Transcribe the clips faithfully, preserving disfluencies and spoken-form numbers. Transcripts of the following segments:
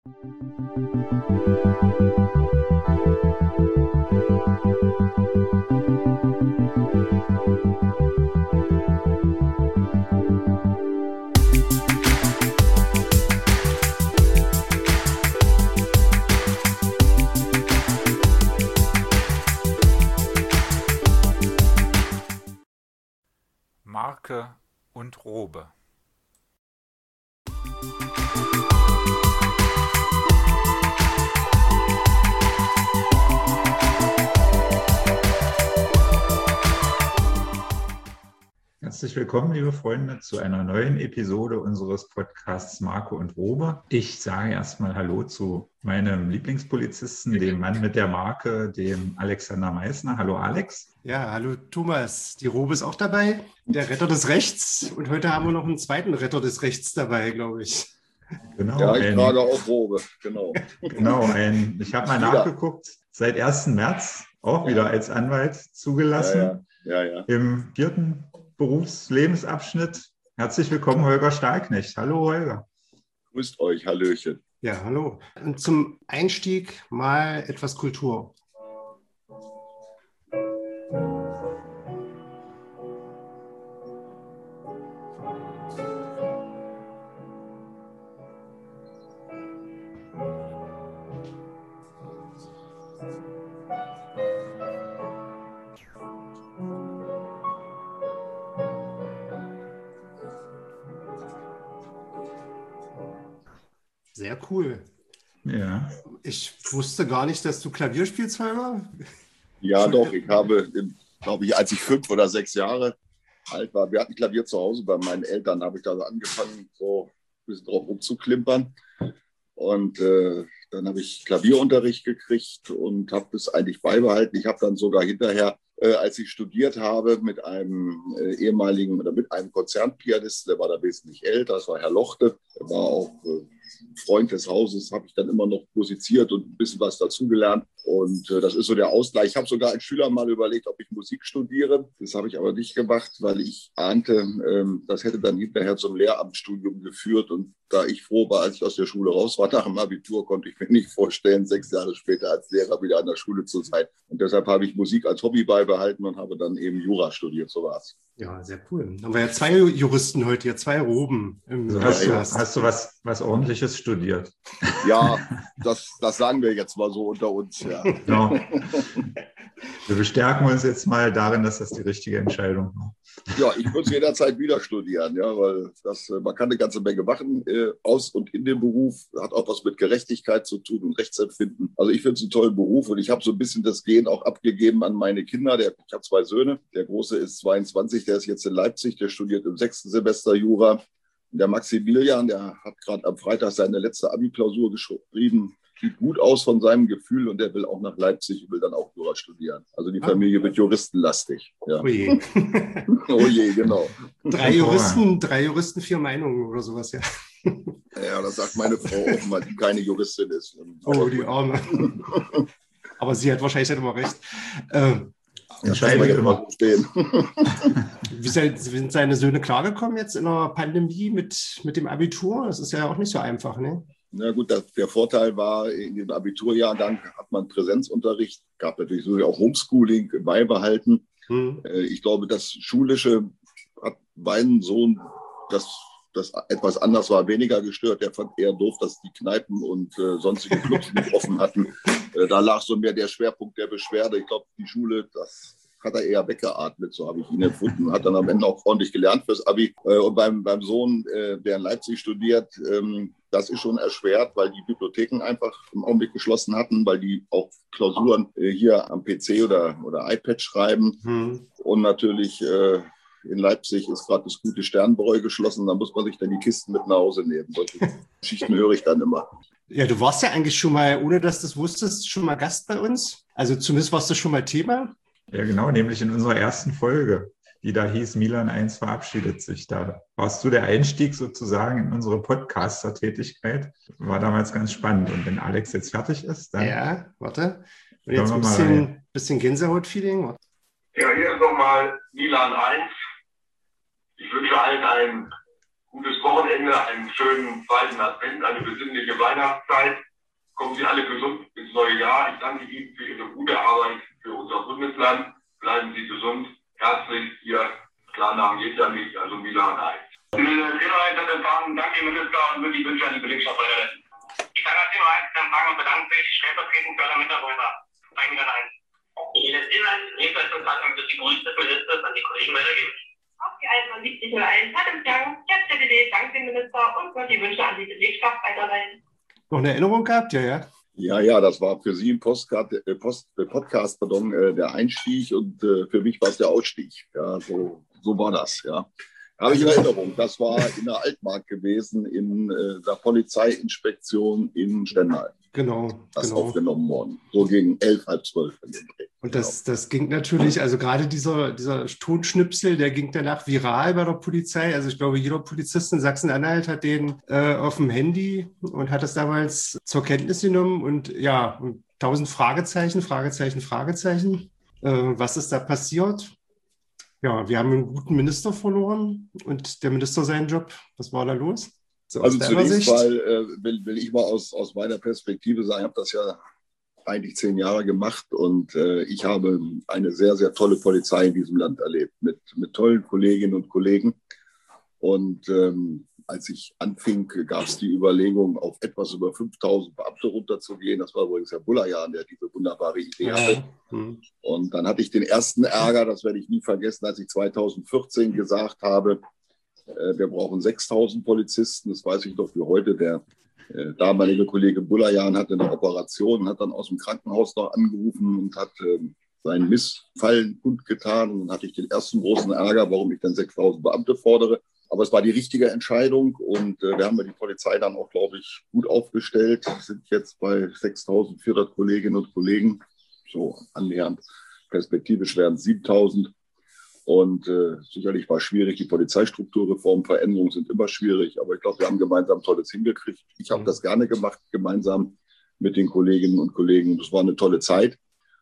Marke und Robe. Herzlich willkommen, liebe Freunde, zu einer neuen Episode unseres Podcasts Marke und Robe. Ich sage erstmal Hallo zu meinem Lieblingspolizisten, dem Mann mit der Marke, dem Alexander Meissner. Hallo Alex. Ja, hallo Thomas. Die Robe ist auch dabei, der Retter des Rechts. Und heute haben wir noch einen zweiten Retter des Rechts dabei, glaube ich. Genau, ja, ich ein, trage auch Robe, genau. Genau, ein, ich habe mal nachgeguckt, seit ersten März auch wieder als Anwalt zugelassen. Ja, ja, ja, ja. Im vierten Berufslebensabschnitt. Herzlich willkommen, Holger Stahlknecht. Hallo, Holger. Grüßt euch, Hallöchen. Ja, hallo. Und zum Einstieg mal etwas Kultur. Sehr cool. Ja. Ich wusste gar nicht, dass du Klavier spielst, Holger. Ja, doch. Ich habe, glaube ich, als ich fünf oder sechs Jahre alt war, wir hatten Klavier zu Hause bei meinen Eltern, habe ich da so angefangen, so ein bisschen drauf rumzuklimpern. Und äh, dann habe ich Klavierunterricht gekriegt und habe das eigentlich beibehalten. Ich habe dann sogar hinterher, äh, als ich studiert habe, mit einem äh, ehemaligen oder mit einem Konzertpianisten, der war da wesentlich älter, das war Herr Lochte, der war auch äh, Freund des Hauses, habe ich dann immer noch musiziert und ein bisschen was dazugelernt. Und äh, das ist so der Ausgleich. Ich habe sogar als Schüler mal überlegt, ob ich Musik studiere. Das habe ich aber nicht gemacht, weil ich ahnte, ähm, das hätte dann hinterher zum Lehramtsstudium geführt. Und da ich froh war, als ich aus der Schule raus war nach dem Abitur, konnte ich mir nicht vorstellen, sechs Jahre später als Lehrer wieder an der Schule zu sein. Und deshalb habe ich Musik als Hobby beibehalten und habe dann eben Jura studiert. So war es. Ja, sehr cool. Haben wir ja zwei Juristen heute hier, zwei Roben. Im also hast, du, hast du was, was Ordentliches studiert? Ja, das, das sagen wir jetzt mal so unter uns. Ja. Genau. Wir bestärken uns jetzt mal darin, dass das die richtige Entscheidung war. Ja, ich würde es jederzeit wieder studieren, ja, weil das, man kann eine ganze Menge machen äh, aus und in dem Beruf. Hat auch was mit Gerechtigkeit zu tun und Rechtsempfinden. Also ich finde es einen tollen Beruf und ich habe so ein bisschen das Gen auch abgegeben an meine Kinder. Der, ich habe zwei Söhne. Der Große ist zweiundzwanzig, der ist jetzt in Leipzig, der studiert im sechsten Semester Jura. Der Maximilian, der hat gerade am Freitag seine letzte Abi-Klausur geschrieben. Sieht gut aus von seinem Gefühl und der will auch nach Leipzig und will dann auch Jura studieren. Also die Familie wird juristenlastig. Ja. Oh je. Oh je, genau. Drei Juristen, drei Juristen, vier Meinungen oder sowas, ja. Ja, das sagt meine Frau auch mal, die keine Juristin ist. Oh, die Arme. Aber sie hat wahrscheinlich nicht immer recht. Ähm, Entscheidend immer stehen. Wie sind seine Söhne klargekommen jetzt in der Pandemie mit, mit dem Abitur? Das ist ja auch nicht so einfach, ne? Na gut, das, der Vorteil war, in dem Abiturjahrgang hat man Präsenzunterricht, gab natürlich so auch Homeschooling beibehalten. Hm. Ich glaube, das Schulische hat meinen Sohn, das, das etwas anders war, weniger gestört. Der fand eher doof, dass die Kneipen und äh, sonstige Clubs nicht offen hatten. Äh, da lag so mehr der Schwerpunkt der Beschwerde. Ich glaube, die Schule, das hat er eher weggeatmet, so habe ich ihn empfunden. Hat dann am Ende auch ordentlich gelernt fürs Abi. Äh, und beim, beim Sohn, äh, der in Leipzig studiert, ähm, das ist schon erschwert, weil die Bibliotheken einfach im Augenblick geschlossen hatten, weil die auch Klausuren äh, hier am P C oder, oder iPad schreiben. Hm. Und natürlich äh, in Leipzig ist gerade das gute Sternbräu geschlossen. Da muss man sich dann die Kisten mit nach Hause nehmen. Solche Geschichten höre ich dann immer. Ja, du warst ja eigentlich schon mal, ohne dass du es wusstest, schon mal Gast bei uns. Also zumindest warst du schon mal Thema. Ja, genau, nämlich in unserer ersten Folge, die da hieß Milan eins verabschiedet sich. Da warst du der Einstieg sozusagen in unsere Podcaster-Tätigkeit. War damals ganz spannend. Und wenn Alex jetzt fertig ist, dann... Ja, warte. Und jetzt ein bisschen, bisschen Gänsehaut-Feeling. Ja, hier ist nochmal Milan eins. Ich wünsche allen einen gutes Wochenende, einen schönen zweiten Advent, eine besinnliche Weihnachtszeit. Kommen Sie alle gesund ins neue Jahr. Ich danke Ihnen für Ihre gute Arbeit für unser Bundesland. Bleiben Sie gesund. Herzlich, Ihr Klarnamen geht ja nicht, also Milan Heinz. Inhalt hat empfangen. Danke, Minister, und würde die Wünsche an die Belegschaft weiterleiten. Ich danke Inhalt hat empfangen und bedanke mich stellvertretend für alle Mitarbeiter. Ein Milan Heinz. Jedes Inhalt, Lebensverantwortung wird die Grüße des Ministers an die Kollegen weitergeben. Auf die einundsiebzig null eins hat empfangen. Der Z D D dankt dem Minister und wird die Wünsche an die Belegschaft weiterleiten. Noch eine Erinnerung gehabt? Ja, ja. Ja, ja, das war für Sie im Postcard, äh, Post, äh, Podcast pardon, äh, der Einstieg und äh, für mich war es der Ausstieg. Ja, so, so war das, ja. Habe ich in Erinnerung. Das war in der Altmark gewesen, in äh, der Polizeiinspektion in Stendal. Genau. Das genau. aufgenommen worden. So gegen elf, halb zwölf. Und das, das ging natürlich, also gerade dieser, dieser Tonschnipsel, der ging danach viral bei der Polizei. Also ich glaube, jeder Polizist in Sachsen-Anhalt hat den äh, auf dem Handy und hat das damals zur Kenntnis genommen. Und ja, und tausend Fragezeichen, Fragezeichen, Fragezeichen. Äh, was ist da passiert? Ja, wir haben einen guten Minister verloren und der Minister seinen Job. Was war da los? So, also zunächst mal äh, will, will ich mal aus, aus meiner Perspektive sagen, ich habe das ja eigentlich zehn Jahre gemacht und äh, ich habe eine sehr, sehr tolle Polizei in diesem Land erlebt, mit, mit tollen Kolleginnen und Kollegen. Und ähm, als ich anfing, gab es die Überlegung, auf etwas über fünftausend Beamte runterzugehen. Das war übrigens Herr Bullajan, der diese wunderbare Idee ja. hatte. Hm. Und dann hatte ich den ersten Ärger, das werde ich nie vergessen, als ich zweitausendvierzehn gesagt habe, äh, wir brauchen sechstausend Polizisten. Das weiß ich doch wie heute. Der äh, damalige Kollege Bullajan hatte eine Operation, hat dann aus dem Krankenhaus noch angerufen und hat äh, seinen Missfallen kundgetan. Und dann hatte ich den ersten großen Ärger, warum ich dann sechstausend Beamte fordere. Aber es war die richtige Entscheidung und äh, wir haben die Polizei dann auch, glaube ich, gut aufgestellt. Wir sind jetzt bei sechstausendvierhundert Kolleginnen und Kollegen, so annähernd. Perspektivisch werden es siebentausend. Und äh, sicherlich war es schwierig, die Polizeistrukturreform, Veränderungen sind immer schwierig. Aber ich glaube, wir haben gemeinsam Tolles hingekriegt. Ich habe das gerne gemacht, gemeinsam mit den Kolleginnen und Kollegen. Das war eine tolle Zeit.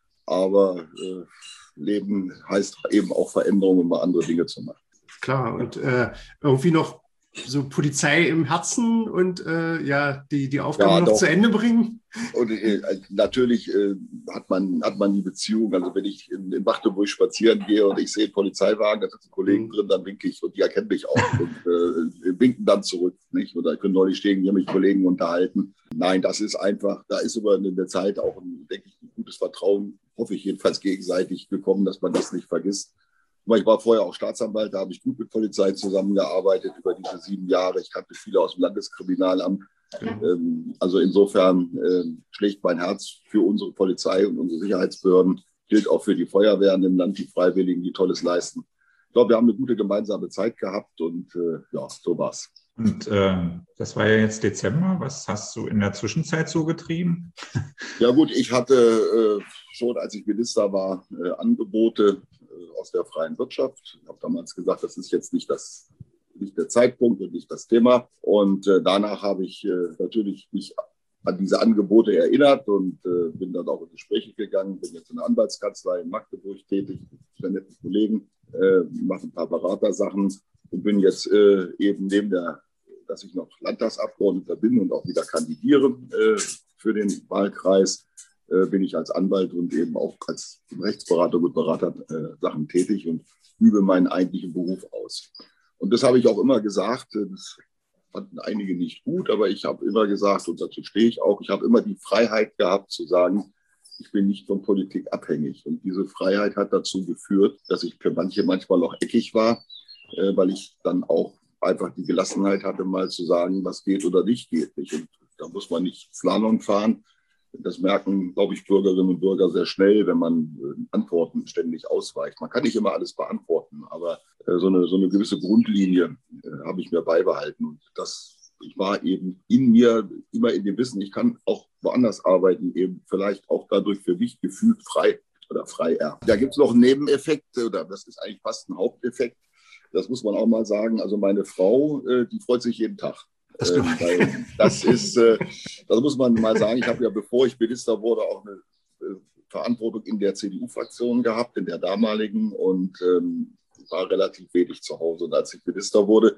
Aber äh, Leben heißt eben auch Veränderungen, um mal andere Dinge zu machen. Klar, und äh, irgendwie noch so Polizei im Herzen und äh, ja, die, die Aufgabe Ja, noch doch. zu Ende bringen. Und äh, natürlich äh, hat, man, hat man die Beziehung. Also wenn ich in, in Magdeburg spazieren gehe und ich sehe einen Polizeiwagen, da sitzen Kollegen Mhm. drin, dann winke ich und die erkennen mich auch und äh, winken dann zurück. Nicht? Oder ich bin neulich stehen, hier mich Kollegen unterhalten. Nein, das ist einfach, da ist über eine Zeit auch, ein, denke ich, ein gutes Vertrauen, hoffe ich jedenfalls gegenseitig gekommen, dass man das nicht vergisst. Ich war vorher auch Staatsanwalt, da habe ich gut mit Polizei zusammengearbeitet über diese sieben Jahre. Ich kannte viele aus dem Landeskriminalamt. Mhm. Also insofern äh, schlägt mein Herz für unsere Polizei und unsere Sicherheitsbehörden, gilt auch für die Feuerwehren im Land, die Freiwilligen, die Tolles leisten. Ich glaube, wir haben eine gute gemeinsame Zeit gehabt und äh, ja, so war's. Und äh, das war ja jetzt Dezember. Was hast du in der Zwischenzeit so getrieben? Ja gut, ich hatte äh, schon, als ich Minister war, äh, Angebote äh, aus der freien Wirtschaft. Ich habe damals gesagt, das ist jetzt nicht, das, nicht der Zeitpunkt und nicht das Thema. Und äh, danach habe ich äh, natürlich mich an diese Angebote erinnert und äh, bin dann auch in Gespräche gegangen. Bin jetzt in der Anwaltskanzlei in Magdeburg tätig, mit sehr netten Kollegen, äh, mache ein paar Beratersachen und bin jetzt äh, eben neben der, dass ich noch Landtagsabgeordneter bin und auch wieder kandidiere äh, für den Wahlkreis, äh, bin ich als Anwalt und eben auch als Rechtsberater und Berater äh, Sachen tätig und übe meinen eigentlichen Beruf aus. Und das habe ich auch immer gesagt, das fanden einige nicht gut, aber ich habe immer gesagt, und dazu stehe ich auch, ich habe immer die Freiheit gehabt zu sagen, ich bin nicht von Politik abhängig. Und diese Freiheit hat dazu geführt, dass ich für manche manchmal auch eckig war, äh, weil ich dann auch einfach die Gelassenheit hatte, mal zu sagen, was geht oder nicht geht. Nicht? Und da muss man nicht Slalom fahren. Das merken, glaube ich, Bürgerinnen und Bürger sehr schnell, wenn man äh, Antworten ständig ausweicht. Man kann nicht immer alles beantworten, aber äh, so, eine, so eine gewisse Grundlinie äh, habe ich mir beibehalten. Und das, ich war eben in mir immer in dem Wissen, ich kann auch woanders arbeiten, eben vielleicht auch dadurch für mich gefühlt frei oder freier. Da gibt es noch einen Nebeneffekt, oder das ist eigentlich fast ein Haupteffekt. Das muss man auch mal sagen. Also meine Frau, äh, die freut sich jeden Tag. Das, äh, weil das ist, äh, das muss man mal sagen. Ich habe ja, bevor ich Minister wurde, auch eine äh, Verantwortung in der C D U-Fraktion gehabt, in der damaligen, und ähm, war relativ wenig zu Hause. Und als ich Minister wurde,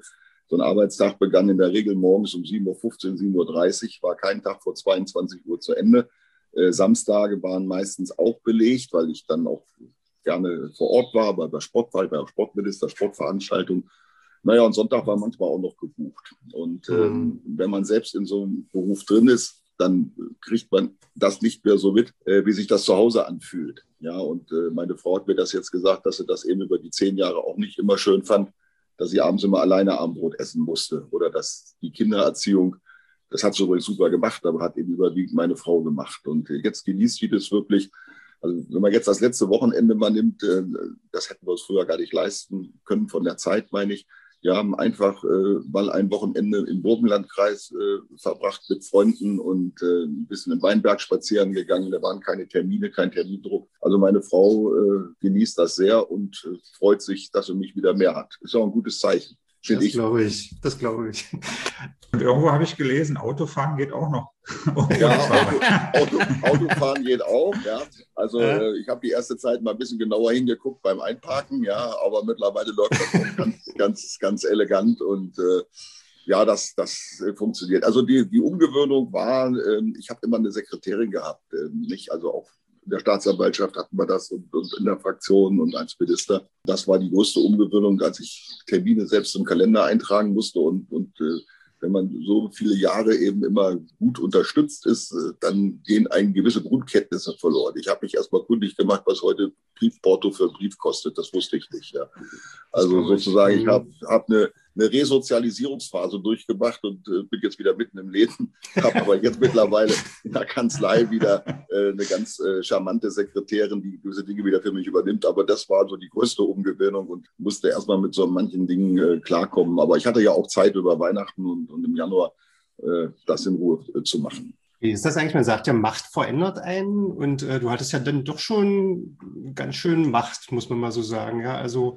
So ein Arbeitstag begann in der Regel morgens um sieben Uhr fünfzehn, sieben Uhr dreißig, war kein Tag vor zweiundzwanzig Uhr zu Ende. Äh, Samstage waren meistens auch belegt, weil ich dann auch gerne vor Ort war, bei der Sportwahl, bei der Sportminister, Sportveranstaltung. Naja, und Sonntag war manchmal auch noch gebucht. Und ähm, mhm. wenn man selbst in so einem Beruf drin ist, dann kriegt man das nicht mehr so mit, äh, wie sich das zu Hause anfühlt. Ja, und äh, meine Frau hat mir das jetzt gesagt, dass sie das eben über die zehn Jahre auch nicht immer schön fand, dass sie abends immer alleine Abendbrot essen musste oder dass die Kindererziehung, das hat sie übrigens super gemacht, aber hat eben überwiegend meine Frau gemacht. Und äh, jetzt genießt sie das wirklich. Also wenn man jetzt das letzte Wochenende mal nimmt, äh, das hätten wir uns früher gar nicht leisten können, von der Zeit meine ich. Wir haben einfach äh, mal ein Wochenende im Burgenlandkreis äh, verbracht mit Freunden und äh, ein bisschen im Weinberg spazieren gegangen. Da waren keine Termine, kein Termindruck. Also meine Frau äh, genießt das sehr und äh, freut sich, dass sie mich wieder mehr hat. Ist auch ein gutes Zeichen. Das glaube ich, das glaube ich. Und irgendwo habe ich gelesen, Autofahren geht auch noch. Ja, Auto, Auto, Autofahren geht auch, ja. Also äh, ich habe die erste Zeit mal ein bisschen genauer hingeguckt beim Einparken, ja, aber mittlerweile läuft das auch ganz, ganz, ganz elegant und äh, ja, das, das äh, funktioniert. Also die, die Umgewöhnung war, äh, ich habe immer eine Sekretärin gehabt, äh, nicht, also auch in der Staatsanwaltschaft hatten wir das und, und in der Fraktion und als Minister. Das war die größte Umgewöhnung, als ich Termine selbst im Kalender eintragen musste. Und, und äh, wenn man so viele Jahre eben immer gut unterstützt ist, äh, dann gehen einem gewisse Grundkenntnisse verloren. Ich habe mich erstmal kundig gemacht, was heute Briefporto für einen Brief kostet. Das wusste ich nicht. Ja. Also sozusagen, ich habe hab eine, eine Resozialisierungsphase durchgemacht und äh, bin jetzt wieder mitten im Leben. Habe aber jetzt mittlerweile in der Kanzlei wieder äh, eine ganz äh, charmante Sekretärin, die gewisse Dinge wieder für mich übernimmt. Aber das war so die größte Umgewöhnung und musste erstmal mit so manchen Dingen äh, klarkommen. Aber ich hatte ja auch Zeit über Weihnachten und, und im Januar äh, das in Ruhe äh, zu machen. Wie ist das eigentlich? Man sagt ja, Macht verändert einen und äh, du hattest ja dann doch schon ganz schön Macht, muss man mal so sagen. Ja, also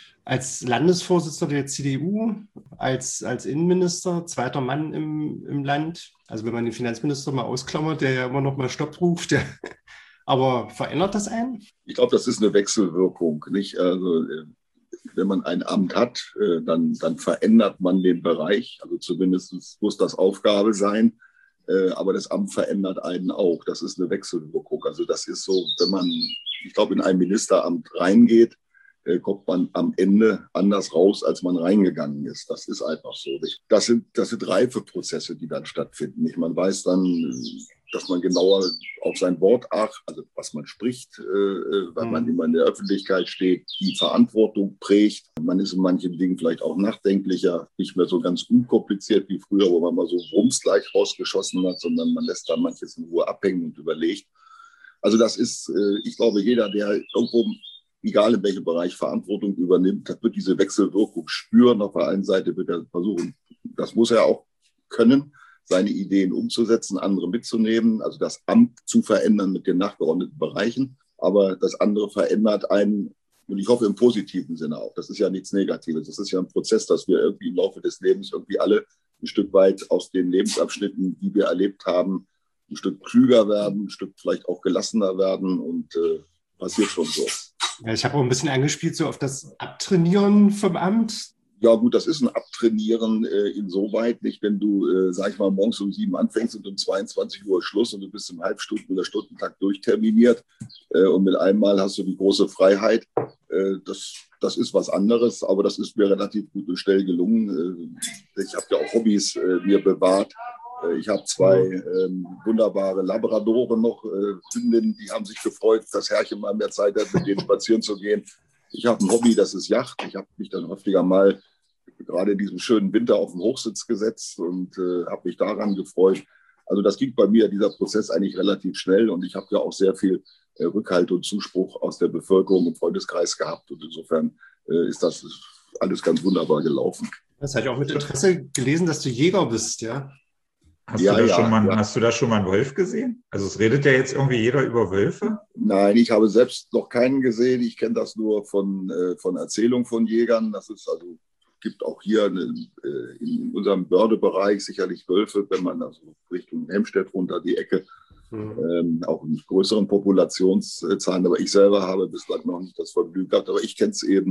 als Landesvorsitzender der C D U, als, als Innenminister, zweiter Mann im, im Land. Also wenn man den Finanzminister mal ausklammert, der ja immer noch mal Stopp ruft. Der, aber verändert das einen? Ich glaube, das ist eine Wechselwirkung, nicht? Also wenn man ein Amt hat, dann, dann verändert man den Bereich. Also zumindest muss das Aufgabe sein. Aber das Amt verändert einen auch. Das ist eine Wechselwirkung. Also das ist so, wenn man, ich glaube, in ein Ministeramt reingeht, kommt man am Ende anders raus, als man reingegangen ist. Das ist einfach so. Das sind, das sind Reifeprozesse, die dann stattfinden. Man weiß dann, dass man genauer auf sein Wort achtet, also was man spricht, weil man immer in der Öffentlichkeit steht, die Verantwortung prägt. Man ist in manchen Dingen vielleicht auch nachdenklicher, nicht mehr so ganz unkompliziert wie früher, wo man mal so rums gleich rausgeschossen hat, sondern man lässt dann manches in Ruhe abhängen und überlegt. Also das ist, ich glaube, jeder, der irgendwo, egal in welchem Bereich, Verantwortung übernimmt, das wird diese Wechselwirkung spüren. Auf der einen Seite wird er versuchen, das muss er auch können, seine Ideen umzusetzen, andere mitzunehmen, also das Amt zu verändern mit den nachgeordneten Bereichen. Aber das andere verändert einen, und ich hoffe im positiven Sinne auch. Das ist ja nichts Negatives. Das ist ja ein Prozess, dass wir irgendwie im Laufe des Lebens irgendwie alle ein Stück weit aus den Lebensabschnitten, die wir erlebt haben, ein Stück klüger werden, ein Stück vielleicht auch gelassener werden und äh, passiert schon so. Ja, ich habe auch ein bisschen angespielt so auf das Abtrainieren vom Amt. Ja gut, das ist ein Abtrainieren äh, insoweit nicht, wenn du, äh, sag ich mal, morgens um sieben anfängst und um zweiundzwanzig Uhr Schluss und du bist im Halbstunden- oder Stundentakt durchterminiert äh, und mit einmal hast du die große Freiheit. Äh, das, das ist was anderes, aber das ist mir relativ gut und schnell gelungen. Äh, ich habe ja auch Hobbys äh, mir bewahrt. Äh, ich habe zwei äh, wunderbare Labradoren noch, äh, Hündinnen, die haben sich gefreut, dass Herrchen mal mehr Zeit hat, mit denen spazieren zu gehen. Ich habe ein Hobby, das ist Yacht. Ich habe mich dann häufiger mal gerade in diesem schönen Winter auf den Hochsitz gesetzt und äh, habe mich daran gefreut. Also das ging bei mir, dieser Prozess, eigentlich relativ schnell und ich habe ja auch sehr viel äh, Rückhalt und Zuspruch aus der Bevölkerung im Freundeskreis gehabt und insofern äh, ist das alles ganz wunderbar gelaufen. Das habe ich auch mit Interesse gelesen, dass du Jäger bist, ja? Hast, ja, du da ja, schon mal, ja. hast du da schon mal einen Wolf gesehen? Also es redet ja jetzt irgendwie jeder über Wölfe. Nein, ich habe selbst noch keinen gesehen. Ich kenne das nur von, äh, von Erzählungen von Jägern. Das ist also, gibt auch hier eine, äh, in unserem Bördebereich sicherlich Wölfe, wenn man also Richtung Helmstedt runter die Ecke, mhm. ähm, auch in größeren Populationszahlen. Aber ich selber habe bislang noch nicht das Vergnügen gehabt. Aber ich kenne es eben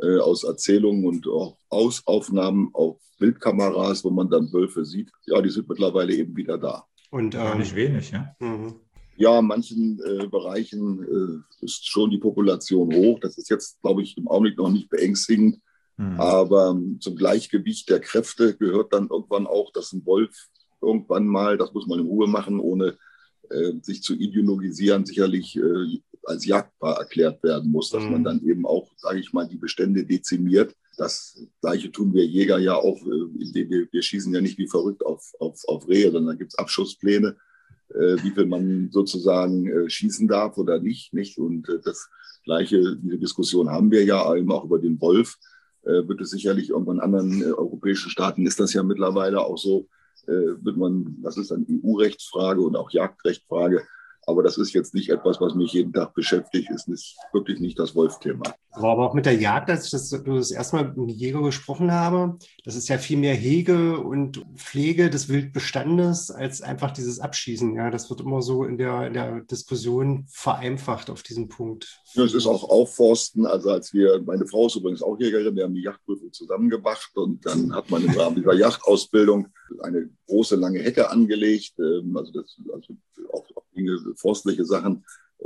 äh, aus Erzählungen und auch aus Aufnahmen auf Bildkameras, wo man dann Wölfe sieht. Ja, die sind mittlerweile eben wieder da. Und Gar ähm, nicht wenig, ja. mhm. Ja, in manchen äh, Bereichen äh, ist schon die Population hoch. Das ist jetzt, glaube ich, im Augenblick noch nicht beängstigend. Hm. Aber ähm, zum Gleichgewicht der Kräfte gehört dann irgendwann auch, dass ein Wolf irgendwann mal, das muss man in Ruhe machen, ohne äh, sich zu ideologisieren, sicherlich äh, als jagdbar erklärt werden muss, dass Mhm. man dann eben auch, sage ich mal, die Bestände dezimiert. Das Gleiche tun wir Jäger ja auch, äh, indem wir, wir schießen ja nicht wie verrückt auf, auf, auf Rehe, sondern da gibt es Abschusspläne, äh, wie viel man sozusagen äh, schießen darf oder nicht. nicht? Und äh, das Gleiche, diese Diskussion haben wir ja eben auch über den Wolf. Äh, wird es sicherlich irgendwann in anderen äh, europäischen Staaten, ist das ja mittlerweile auch so, äh, wird man, das ist eine E U-Rechtsfrage und auch Jagdrechtsfrage. Aber das ist jetzt nicht etwas, was mich jeden Tag beschäftigt, ist nicht, wirklich nicht das Wolf-Thema. War aber auch mit der Jagd, als ich das, das erste Mal mit einem Jäger gesprochen habe, das ist ja viel mehr Hege und Pflege des Wildbestandes als einfach dieses Abschießen. Ja, das wird immer so in der, in der Diskussion vereinfacht auf diesen Punkt. Ja, es ist auch Aufforsten. Also als wir, meine Frau ist übrigens auch Jägerin, wir haben die Jagdprüfung zusammen gemacht und dann hat man im Rahmen dieser Jagdausbildung eine große, lange Hecke angelegt. Also das, also auch, auch Dinge, forstliche Sachen.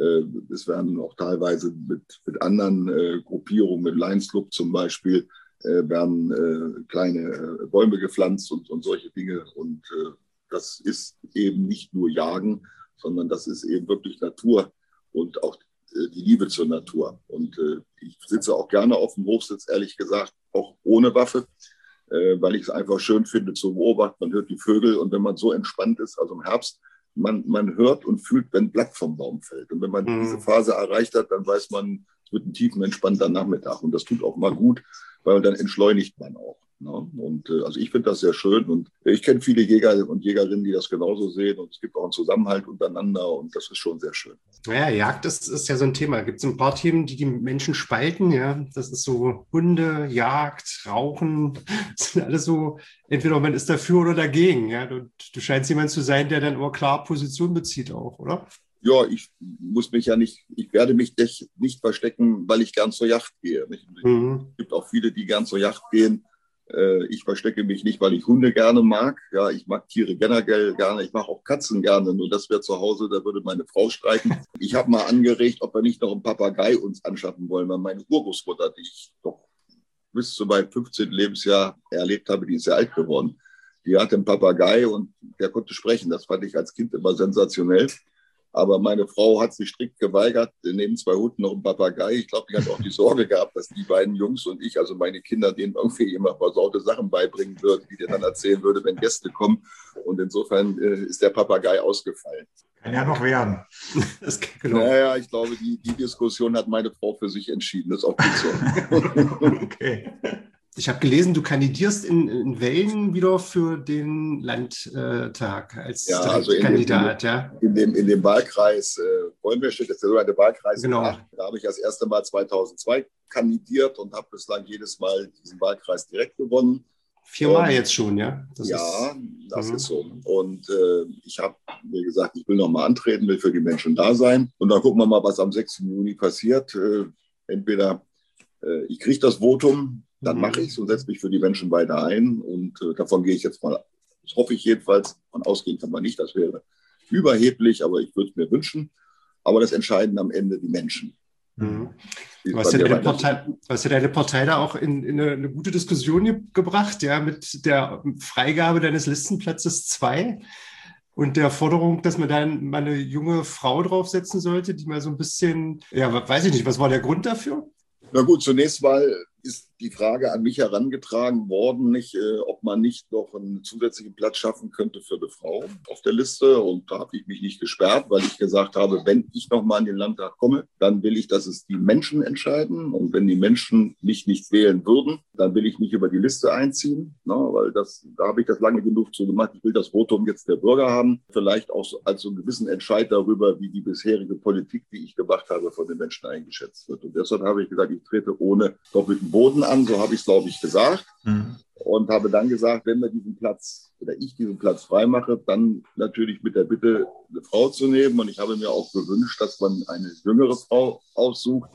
Es werden auch teilweise mit, mit anderen äh, Gruppierungen, mit Lions Club zum Beispiel, äh, werden äh, kleine äh, Bäume gepflanzt und, und solche Dinge. Und äh, das ist eben nicht nur Jagen, sondern das ist eben wirklich Natur und auch äh, die Liebe zur Natur. Und äh, ich sitze auch gerne auf dem Hochsitz, ehrlich gesagt, auch ohne Waffe, äh, weil ich es einfach schön finde zu beobachten. Man hört die Vögel und wenn man so entspannt ist, also im Herbst, Man, man hört und fühlt, wenn ein Blatt vom Baum fällt. Und wenn man Mhm. diese Phase erreicht hat, dann weiß man, es wird ein tiefenentspannter Nachmittag. Und das tut auch mal gut, weil dann entschleunigt man auch. Ne? Und äh, also ich finde das sehr schön. Und ich kenne viele Jäger und Jägerinnen, die das genauso sehen. Und es gibt auch einen Zusammenhalt untereinander. Und das ist schon sehr schön. Ja, Jagd ist, ist ja so ein Thema. Gibt es ein paar Themen, die die Menschen spalten? Ja, das ist so Hunde, Jagd, Rauchen. Das sind alles so, entweder man ist dafür oder dagegen. Ja, du, du scheinst jemand zu sein, der dann immer klar Position bezieht auch, oder? Ja, ich muss mich ja nicht, ich werde mich nicht, nicht verstecken, weil ich gern zur Yacht gehe. Nicht? Mhm. Es gibt auch viele, die gern zur Yacht gehen. Ich verstecke mich nicht, weil ich Hunde gerne mag. Ja, ich mag Tiere generell gerne. Ich mag auch Katzen gerne. Nur das wäre zu Hause, da würde meine Frau streiken. Ich habe mal angeregt, ob wir nicht noch einen Papagei uns anschaffen wollen, weil meine Urgroßmutter, die ich doch bis zu meinem fünfzehnten Lebensjahr erlebt habe, die ist sehr alt geworden. Die hatte einen Papagei und der konnte sprechen. Das fand ich als Kind immer sensationell. Aber meine Frau hat sich strikt geweigert, neben zwei Hunden noch ein Papagei. Ich glaube, die hat auch die Sorge gehabt, dass die beiden Jungs und ich, also meine Kinder, denen irgendwie immer versaute Sachen beibringen würden, die dir dann erzählen würde, wenn Gäste kommen. Und insofern äh, ist der Papagei ausgefallen. Kann ja noch werden. Das, genau. Naja, ich glaube, die, die Diskussion hat meine Frau für sich entschieden. Das ist auch gut so. Okay. Ich habe gelesen, du kandidierst in, in Wellen wieder für den Landtag als Ja, also in Kandidat. dem, Ja. in, dem, in dem Wahlkreis äh, Wollenberg-Stedt, das ist der sogenannte Wahlkreis. Genau. acht, da habe ich das erste Mal zweitausendzwei kandidiert und habe bislang jedes Mal diesen Wahlkreis direkt gewonnen. Viermal Ähm, jetzt schon, ja? Das ja, ist, das mhm. ist so. Und äh, ich habe mir gesagt, ich will nochmal antreten, will für die Menschen da sein. Und dann gucken wir mal, was am sechsten Juni passiert. Äh, entweder äh, ich kriege das Votum, dann Mhm. mache ich es und setze mich für die Menschen weiter ein. Und äh, davon gehe ich jetzt mal, das hoffe ich jedenfalls, von ausgehen kann man nicht, das wäre überheblich, aber ich würde es mir wünschen. Aber das entscheiden am Ende die Menschen. Mhm. Die Du hast, bei ja mir deine weiter- Partei, du hast ja deine Partei da auch in, in eine, eine gute Diskussion ge gebracht, ja, mit der Freigabe deines Listenplatzes zwei und der Forderung, dass man dann mal eine junge Frau draufsetzen sollte, die mal so ein bisschen, ja, weiß ich nicht, was war der Grund dafür? Na gut, zunächst mal ist die Frage an mich herangetragen worden, nicht, äh, ob man nicht noch einen zusätzlichen Platz schaffen könnte für eine Frau auf der Liste. Und da habe ich mich nicht gesperrt, weil ich gesagt habe, wenn ich nochmal in den Landtag komme, dann will ich, dass es die Menschen entscheiden. Und wenn die Menschen mich nicht wählen würden, dann will ich nicht über die Liste einziehen, ne, weil das, da habe ich das lange genug zu gemacht. Ich will das Votum jetzt der Bürger haben, vielleicht auch so, als so einen gewissen Entscheid darüber, wie die bisherige Politik, die ich gemacht habe, von den Menschen eingeschätzt wird. Und deshalb habe ich gesagt, ich trete ohne doppelten Boden an, so habe ich es, glaube ich, gesagt. Mhm. Und habe dann gesagt, wenn wir diesen Platz oder ich diesen Platz freimache, dann natürlich mit der Bitte, eine Frau zu nehmen. Und ich habe mir auch gewünscht, dass man eine jüngere Frau aussucht,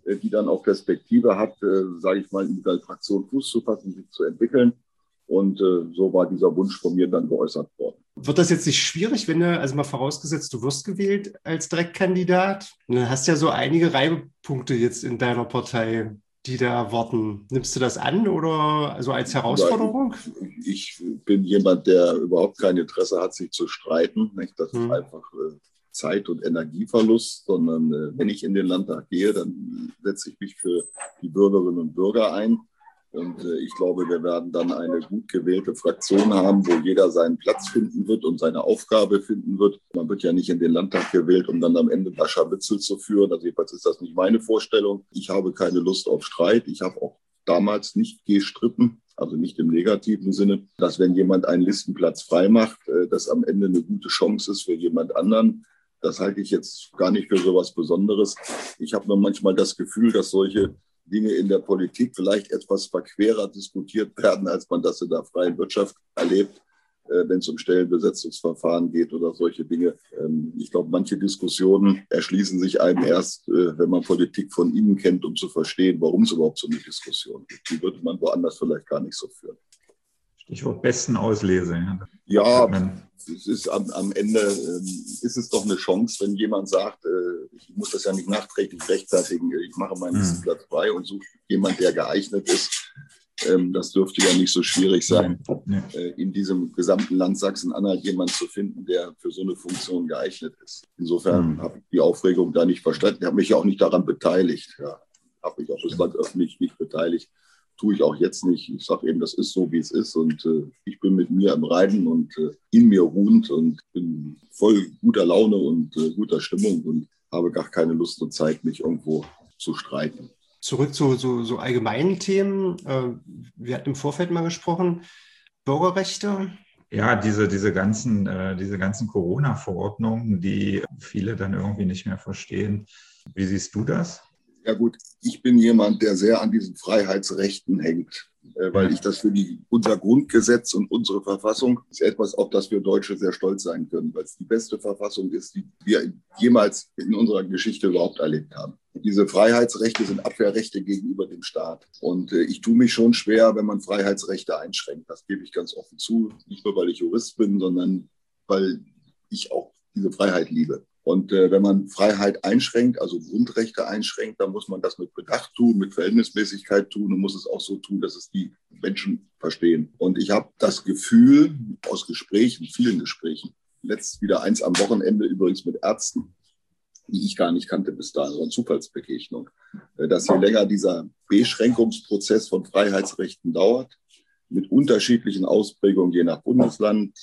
die dann auch Perspektive hat, sage ich mal, in dieser Fraktion Fuß zu fassen, sich zu entwickeln. Und so war dieser Wunsch von mir dann geäußert worden. Wird das jetzt nicht schwierig, wenn du, also mal vorausgesetzt, du wirst gewählt als Direktkandidat? Und dann hast du ja so einige Reibepunkte jetzt in deiner Partei, die da erwarten. Nimmst du das an oder also als Herausforderung? Ich bin jemand, der überhaupt kein Interesse hat, sich zu streiten. Das ist hm. einfach Zeit- und Energieverlust, sondern wenn ich in den Landtag gehe, dann setze ich mich für die Bürgerinnen und Bürger ein. Und äh, ich glaube, wir werden dann eine gut gewählte Fraktion haben, wo jeder seinen Platz finden wird und seine Aufgabe finden wird. Man wird ja nicht in den Landtag gewählt, um dann am Ende Scharmützel zu führen. Also jedenfalls ist das nicht meine Vorstellung. Ich habe keine Lust auf Streit. Ich habe auch damals nicht gestritten, also nicht im negativen Sinne, dass wenn jemand einen Listenplatz frei macht, äh, das am Ende eine gute Chance ist für jemand anderen. Das halte ich jetzt gar nicht für so was Besonderes. Ich habe nur manchmal das Gefühl, dass solche Dinge in der Politik vielleicht etwas verquerer diskutiert werden, als man das in der freien Wirtschaft erlebt, äh, wenn es um Stellenbesetzungsverfahren geht oder solche Dinge. Ähm, ich glaube, manche Diskussionen erschließen sich einem erst, äh, wenn man Politik von innen kennt, um zu verstehen, warum es überhaupt so eine Diskussion gibt. Die würde man woanders vielleicht gar nicht so führen. Stichwort besten Auslese. Ja, ja es ist am, am Ende äh, ist es doch eine Chance, wenn jemand sagt, äh, ich muss das ja nicht nachträglich rechtfertigen, ich mache meinen Listenplatz frei und suche jemanden, der geeignet ist. Ähm, das dürfte ja nicht so schwierig sein, ja. äh, in diesem gesamten Land Sachsen-Anhalt jemanden zu finden, der für so eine Funktion geeignet ist. Insofern mhm. habe ich die Aufregung da nicht verstanden. Ich habe mich ja auch nicht daran beteiligt. Ja. Habe mich auch bislang öffentlich nicht beteiligt. Tue ich auch jetzt nicht. Ich sage eben, das ist so, wie es ist. Und äh, ich bin mit mir im Reinen und äh, in mir ruhend und bin voll guter Laune und äh, guter Stimmung und habe gar keine Lust und Zeit, mich irgendwo zu streiten. Zurück zu so, so allgemeinen Themen. Äh, wir hatten im Vorfeld mal gesprochen, Bürgerrechte. Ja, diese, diese ganzen, äh, diese ganzen Corona-Verordnungen, die viele dann irgendwie nicht mehr verstehen. Wie siehst du das? Ja gut, ich bin jemand, der sehr an diesen Freiheitsrechten hängt, äh, weil ich das für die, unser Grundgesetz und unsere Verfassung ist etwas, auf das wir Deutsche sehr stolz sein können, weil es die beste Verfassung ist, die wir jemals in unserer Geschichte überhaupt erlebt haben. Diese Freiheitsrechte sind Abwehrrechte gegenüber dem Staat. Und äh, ich tue mich schon schwer, wenn man Freiheitsrechte einschränkt. Das gebe ich ganz offen zu, nicht nur, weil ich Jurist bin, sondern weil ich auch diese Freiheit liebe. Und äh, wenn man Freiheit einschränkt, also Grundrechte einschränkt, dann muss man das mit Bedacht tun, mit Verhältnismäßigkeit tun und muss es auch so tun, dass es die Menschen verstehen. Und ich habe das Gefühl aus Gesprächen, vielen Gesprächen, letzt wieder eins am Wochenende übrigens mit Ärzten, die ich gar nicht kannte bis dahin, so eine Zufallsbegegnung, äh, dass je länger dieser Beschränkungsprozess von Freiheitsrechten dauert, mit unterschiedlichen Ausprägungen je nach Bundesland,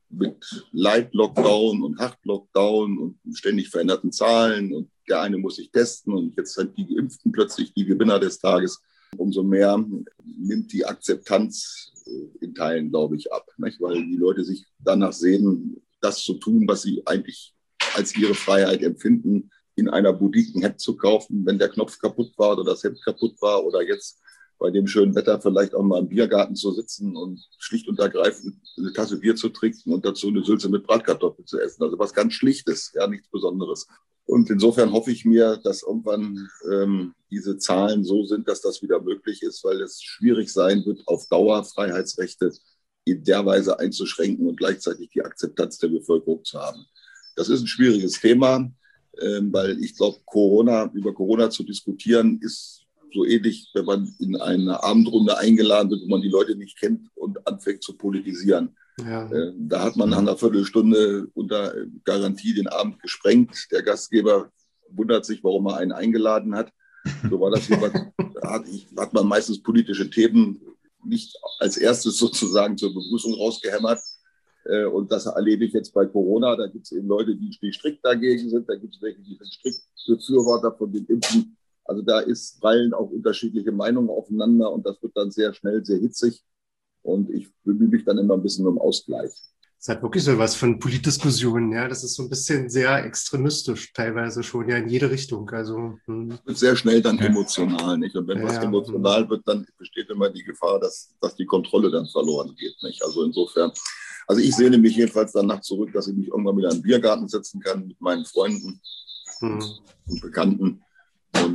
mit Light-Lockdown und Hard-Lockdown und ständig veränderten Zahlen und der eine muss sich testen und jetzt sind die Geimpften plötzlich die Gewinner des Tages. Umso mehr nimmt die Akzeptanz in Teilen, glaube ich, ab, nicht? Weil die Leute sich danach sehen, das zu tun, was sie eigentlich als ihre Freiheit empfinden, in einer Boutique ein Hemd zu kaufen, wenn der Knopf kaputt war oder das Hemd kaputt war oder jetzt bei dem schönen Wetter vielleicht auch mal im Biergarten zu sitzen und schlicht und ergreifend eine Tasse Bier zu trinken und dazu eine Sülze mit Bratkartoffeln zu essen. Also was ganz Schlichtes, ja, nichts Besonderes. Und insofern hoffe ich mir, dass irgendwann ähm, diese Zahlen so sind, dass das wieder möglich ist, weil es schwierig sein wird, auf Dauer Freiheitsrechte in der Weise einzuschränken und gleichzeitig die Akzeptanz der Bevölkerung zu haben. Das ist ein schwieriges Thema, ähm, weil ich glaube, Corona, über Corona zu diskutieren, ist so ähnlich, wenn man in eine Abendrunde eingeladen wird, wo man die Leute nicht kennt und anfängt zu politisieren. Ja. Äh, da hat man nach einer Viertelstunde unter Garantie den Abend gesprengt. Der Gastgeber wundert sich, warum er einen eingeladen hat. So war das jemand, hat, hat man meistens politische Themen nicht als erstes sozusagen zur Begrüßung rausgehämmert. Äh, und das erlebe ich jetzt bei Corona. Da gibt es eben Leute, die, die strikt dagegen sind. Da gibt es welche, die sind strikt Befürworter von den Impfen. Also da ist prallen auch unterschiedliche Meinungen aufeinander und das wird dann sehr schnell sehr hitzig. Und ich bemühe mich dann immer ein bisschen um Ausgleich. Es hat wirklich so was von Politdiskussionen, ja. Das ist so ein bisschen sehr extremistisch teilweise schon, ja, in jede Richtung. Also hm. Es wird sehr schnell dann emotional, nicht? Und wenn ja, was emotional hm. wird, dann besteht immer die Gefahr, dass, dass die Kontrolle dann verloren geht, nicht? Also insofern, also ich sehne mich jedenfalls danach zurück, dass ich mich irgendwann wieder in den Biergarten setzen kann mit meinen Freunden hm. und Bekannten. Und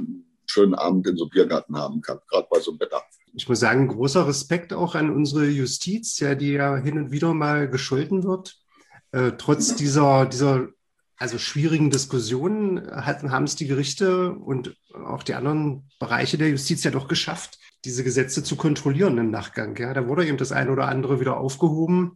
schönen Abend in so einem Biergarten haben kann, gerade bei so einem Wetter. Ich muss sagen, großer Respekt auch an unsere Justiz, ja, die ja hin und wieder mal gescholten wird. Äh, trotz dieser, dieser also schwierigen Diskussionen hatten, haben es die Gerichte und auch die anderen Bereiche der Justiz ja doch geschafft, diese Gesetze zu kontrollieren im Nachgang. Ja, da wurde eben das eine oder andere wieder aufgehoben.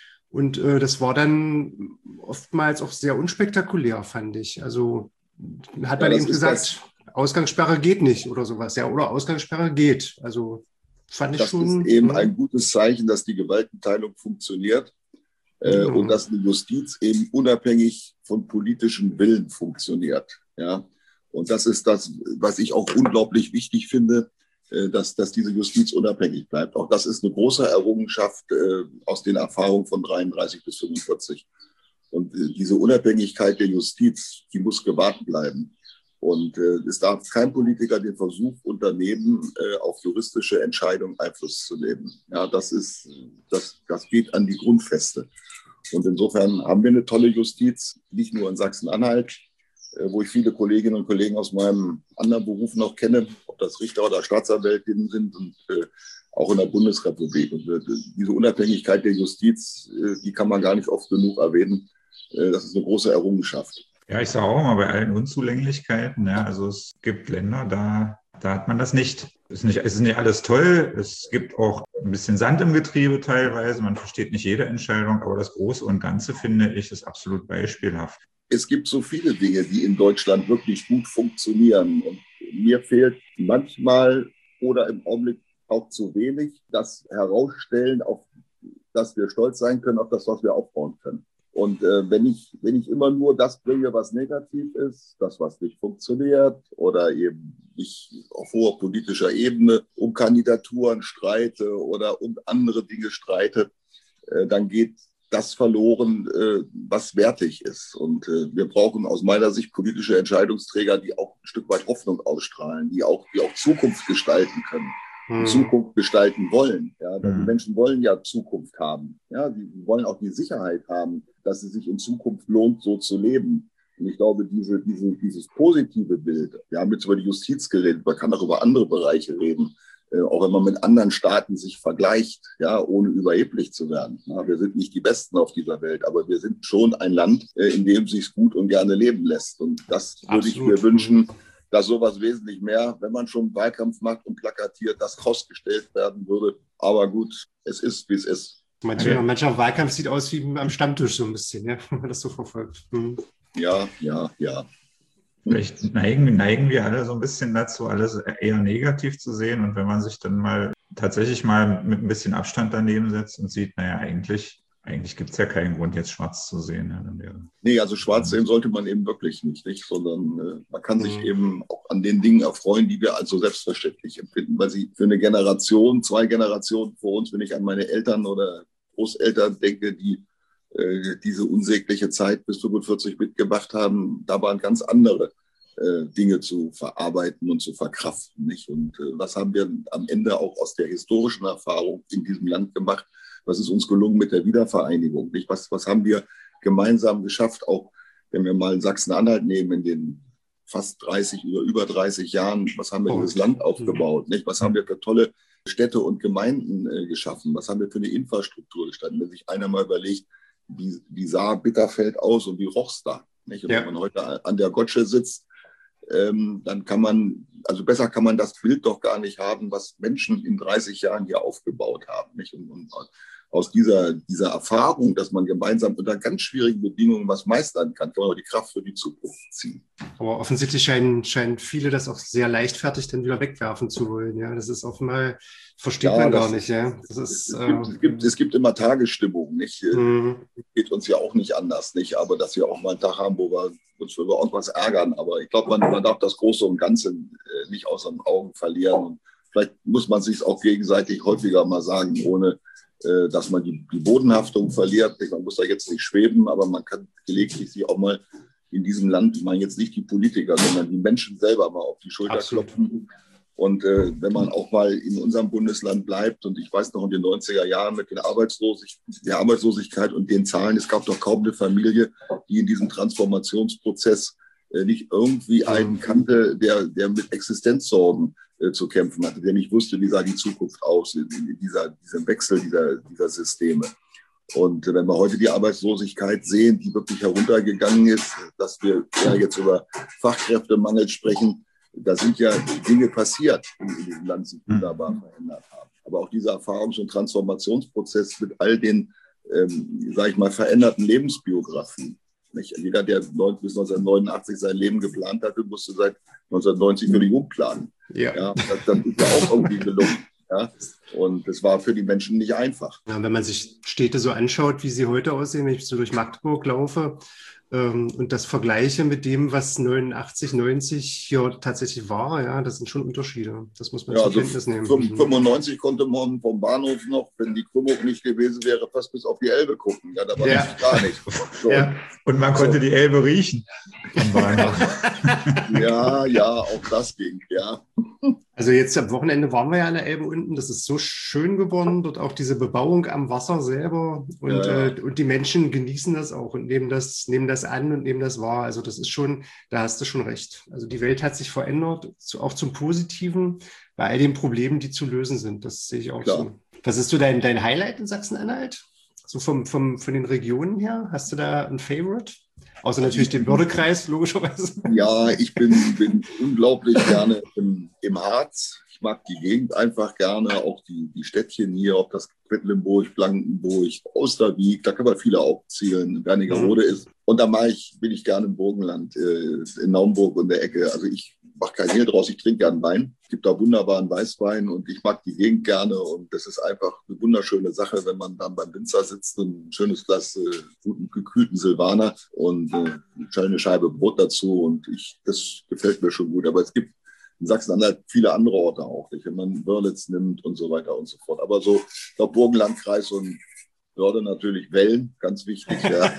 Und äh, das war dann oftmals auch sehr unspektakulär, fand ich. Also hat man Ja, eben gesagt, das. Ausgangssperre geht nicht oder sowas. Ja, oder Ausgangssperre geht. Also fand ich das schon. Das ist eben mh. ein gutes Zeichen, dass die Gewaltenteilung funktioniert äh, Genau. und dass die Justiz eben unabhängig von politischem Willen funktioniert. Ja? Und das ist das, was ich auch unglaublich wichtig finde, Dass, dass diese Justiz unabhängig bleibt. Auch das ist eine große Errungenschaft äh, aus den Erfahrungen von dreiunddreißig bis fünfundvierzig. Und äh, diese Unabhängigkeit der Justiz, die muss gewahrt bleiben. Und äh, es darf kein Politiker den Versuch unternehmen, äh, auf juristische Entscheidungen Einfluss zu nehmen. Ja, das ist, das, das geht an die Grundfeste. Und insofern haben wir eine tolle Justiz, nicht nur in Sachsen-Anhalt, wo ich viele Kolleginnen und Kollegen aus meinem anderen Beruf noch kenne, ob das Richter oder Staatsanwältinnen sind und äh, auch in der Bundesrepublik. Und äh, diese Unabhängigkeit der Justiz, äh, die kann man gar nicht oft genug erwähnen. Äh, das ist eine große Errungenschaft. Ja, ich sage auch mal, bei allen Unzulänglichkeiten, ja, also es gibt Länder, da, da hat man das nicht. Es ist nicht, es ist nicht alles toll. Es gibt auch ein bisschen Sand im Getriebe teilweise. Man versteht nicht jede Entscheidung, aber das Große und Ganze, finde ich, ist absolut beispielhaft. Es gibt so viele Dinge, die in Deutschland wirklich gut funktionieren. Und mir fehlt manchmal oder im Augenblick auch zu wenig das Herausstellen, auf das wir stolz sein können, auf das, was wir aufbauen können. Und äh, wenn ich, wenn ich immer nur das bringe, was negativ ist, das, was nicht funktioniert oder eben ich auf hoher politischer Ebene um Kandidaturen streite oder um andere Dinge streite, äh, dann geht das verloren, was wertig ist. Und wir brauchen aus meiner Sicht politische Entscheidungsträger, die auch ein Stück weit Hoffnung ausstrahlen, die auch, die auch Zukunft gestalten können, hm. Zukunft gestalten wollen. Ja, hm. Die Menschen wollen ja Zukunft haben. Ja, die wollen auch die Sicherheit haben, dass es sich in Zukunft lohnt, so zu leben. Und ich glaube, diese, diese, dieses positive Bild, wir haben jetzt über die Justiz geredet, man kann auch über andere Bereiche reden, Äh, auch wenn man mit anderen Staaten sich vergleicht, ja, ohne überheblich zu werden. Ja, wir sind nicht die Besten auf dieser Welt, aber wir sind schon ein Land, äh, in dem es sich gut und gerne leben lässt. Und das Absolut. würde ich mir wünschen, dass sowas wesentlich mehr, wenn man schon Wahlkampf macht und plakatiert, das rausgestellt werden würde. Aber gut, es ist, wie es ist. Mancher, okay. mancher Wahlkampf sieht aus wie am Stammtisch so ein bisschen, ja, wenn man das so verfolgt. Mhm. Ja, ja, ja. Vielleicht neigen, neigen wir alle so ein bisschen dazu, alles eher negativ zu sehen. Und wenn man sich dann mal tatsächlich mal mit ein bisschen Abstand daneben setzt und sieht, naja, eigentlich, eigentlich gibt es ja keinen Grund, jetzt schwarz zu sehen. Ja, dann wäre, nee, also schwarz sehen sollte man eben wirklich nicht, nicht? sondern äh, man kann sich mhm. eben auch an den Dingen erfreuen, die wir als so selbstverständlich empfinden, weil sie für eine Generation, zwei Generationen vor uns, wenn ich an meine Eltern oder Großeltern denke, die äh, diese unsägliche Zeit bis fünfundvierzig mitgemacht haben, da waren ganz andere äh, Dinge zu verarbeiten und zu verkraften, nicht? Und äh, was haben wir am Ende auch aus der historischen Erfahrung in diesem Land gemacht? Was ist uns gelungen mit der Wiedervereinigung? Nicht? Was, was haben wir gemeinsam geschafft? Auch wenn wir mal Sachsen-Anhalt nehmen, in den fast dreißig oder über dreißig Jahren, was haben wir oh. dieses Land aufgebaut? Nicht? Was haben wir für tolle Städte und Gemeinden äh, geschaffen? Was haben wir für eine Infrastruktur gestanden? Wenn sich einer mal überlegt, wie, wie sah Bitterfeld aus und wie roch's da? Nicht? Und ja. wenn man heute an der Gotsche sitzt, ähm, dann kann man, also besser kann man das Bild doch gar nicht haben, was Menschen in dreißig Jahren hier aufgebaut haben. Nicht? Und, und aus dieser, dieser Erfahrung, dass man gemeinsam unter ganz schwierigen Bedingungen was meistern kann, kann man auch die Kraft für die Zukunft ziehen. Aber offensichtlich scheinen, scheinen viele das auch sehr leichtfertig dann wieder wegwerfen zu wollen. Ja, das ist offenbar, versteht ja, man gar nicht. Ja, das ist, es, äh, gibt, es, gibt, es gibt immer Tagesstimmung, nicht? Mhm. Geht uns ja auch nicht anders, nicht? Aber dass wir auch mal einen Tag haben, wo wir uns über irgendwas ärgern. Aber ich glaube, man, man darf das Große und Ganze äh, nicht aus den Augen verlieren. Und vielleicht muss man sich auch gegenseitig häufiger mal sagen, ohne dass man die, die Bodenhaftung verliert. Man muss da jetzt nicht schweben, aber man kann gelegentlich sich auch mal in diesem Land, ich meine jetzt nicht die Politiker, sondern die Menschen selber mal auf die Schulter Absolut. klopfen. Und äh, wenn man auch mal in unserem Bundesland bleibt, und ich weiß noch in den neunziger Jahren mit der, Arbeitslosig- der Arbeitslosigkeit und den Zahlen, es gab doch kaum eine Familie, die in diesem Transformationsprozess äh, nicht irgendwie einen kannte, der, der mit Existenzsorgen äh, zu kämpfen hatte, der nicht wusste, wie sah die Zukunft aus, in, in dieser, diesem Wechsel dieser, dieser Systeme. Und wenn wir heute die Arbeitslosigkeit sehen, die wirklich heruntergegangen ist, dass wir ja jetzt über Fachkräftemangel sprechen, da sind ja Dinge passiert, die in diesem Land sich wunderbar verändert haben. Aber auch dieser Erfahrungs- und Transformationsprozess mit all den, ähm, sage ich mal, veränderten Lebensbiografien. Nicht? Jeder, der bis neunzehnhundertneunundachtzig sein Leben geplant hatte, musste seit neunzehnhundertneunzig für die Jugend planen. Ja. Ja, das, das ist ja auch irgendwie gelungen. Ja, und das war für die Menschen nicht einfach. Ja, wenn man sich Städte so anschaut, wie sie heute aussehen, wenn ich so durch Magdeburg laufe ähm, und das vergleiche mit dem, was neunundachtzig, neunzig hier tatsächlich war, ja, das sind schon Unterschiede. Das muss man ja, zur also Kenntnis nehmen. fünfundneunzig konnte man vom Bahnhof noch, wenn die Krümmung nicht gewesen wäre, fast bis auf die Elbe gucken. Ja, da war ja. das gar nicht. So. Ja. Und man konnte so. die Elbe riechen vom Bahnhof. Ja, ja, auch das ging, ja. Also jetzt am Wochenende waren wir ja an der Elbe unten. Das ist so schön geworden. Dort auch diese Bebauung am Wasser selber. Und, ja, ja. Äh, und die Menschen genießen das auch und nehmen das, nehmen das an und nehmen das wahr. Also das ist schon, da hast du schon recht. Also die Welt hat sich verändert, auch zum Positiven, bei all den Problemen, die zu lösen sind. Das sehe ich auch Klar. so. Was ist so dein, dein Highlight in Sachsen-Anhalt? So vom, vom, von den Regionen her? Hast du da ein Favorite? Außer natürlich den Bördekreis, logischerweise. Ja, ich bin, bin unglaublich gerne im, im Harz. Ich mag die Gegend einfach gerne, auch die, die Städtchen hier, ob das Quedlinburg, Blankenburg, Osterwieck, da kann man viele aufzählen, Wernigerode mhm. ist. Und da mache ich, bin ich gerne im Burgenland, äh, in Naumburg und der Ecke. Also ich mache kein Hehl draus, ich trinke gern Wein. Es gibt da wunderbaren Weißwein und ich mag die Gegend gerne. Und das ist einfach eine wunderschöne Sache, wenn man dann beim Winzer sitzt und ein schönes Glas äh, guten, gekühlten Silvaner und äh, eine schöne Scheibe Brot dazu. Und ich, das gefällt mir schon gut. Aber es gibt in Sachsen-Anhalt viele andere Orte auch, nicht? Wenn man Wörlitz nimmt und so weiter und so fort. Aber so, ich glaube, Burgenlandkreis und Börde natürlich Wellen, ganz wichtig. Ja.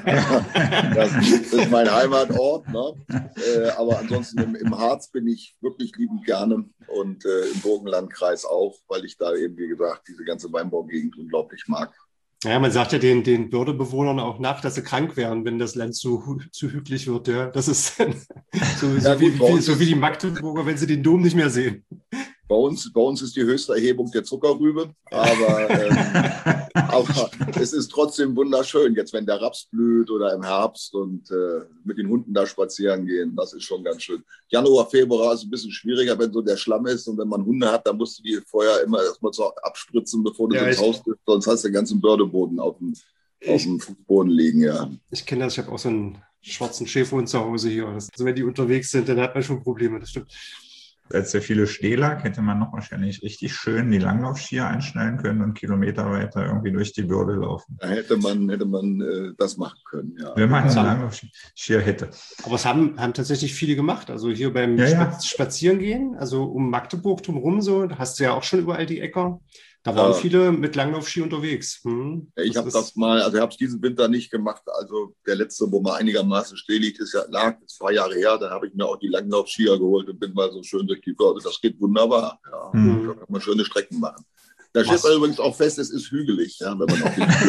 Das ist mein Heimatort. Ne? Äh, aber ansonsten im, im Harz bin ich wirklich liebend gerne und äh, im Burgenlandkreis auch, weil ich da eben, wie gesagt, diese ganze Weinbaugegend unglaublich mag. Ja, man sagt ja den, den Bördebewohnern auch nach, dass sie krank werden, wenn das Land zu, zu hügelig wird. Ja. Das ist so, ja, so, gut, wie, wie, so wie die Magdeburger, wenn sie den Dom nicht mehr sehen. Bei uns, bei uns ist die höchste Erhebung der Zuckerrübe, aber, ähm, aber es ist trotzdem wunderschön, jetzt wenn der Raps blüht oder im Herbst und äh, mit den Hunden da spazieren gehen, das ist schon ganz schön. Januar, Februar ist ein bisschen schwieriger, wenn so der Schlamm ist und wenn man Hunde hat, dann musst du die vorher immer erstmal so abspritzen, bevor du ja, ins Haus gehst, sonst hast du den ganzen Bördeboden auf dem, auf dem Fußboden liegen. Ja. Ich kenne das, ich habe auch so einen schwarzen Schäferhund zu Hause hier. Also wenn die unterwegs sind, dann hat man schon Probleme, das stimmt. Als der viele Schnee lag, hätte man noch wahrscheinlich richtig schön die Langlaufskier einschnallen können und Kilometer weiter irgendwie durch die Börde laufen. Da hätte man, hätte man äh, das machen können, ja. Wenn man einen Langlaufskier hätte. Aber es haben, haben tatsächlich viele gemacht. Also hier beim ja, ja. Spazierengehen, also um Magdeburg drumherum so, da hast du ja auch schon überall die Äcker. Da waren ja. viele mit Langlaufski unterwegs. Hm. Ja, ich habe das mal, also ich habe es diesen Winter nicht gemacht. Also der letzte, wo man einigermaßen still liegt, ist ja lag, ist zwei Jahre her. Da habe ich mir auch die Langlaufskier geholt und bin mal so schön durch die Börde. Das geht wunderbar. Ja, hm. Da kann man schöne Strecken machen. Da steht man übrigens auch fest, es ist hügelig, ja, wenn man auf den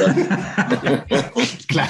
Skiern. Klar.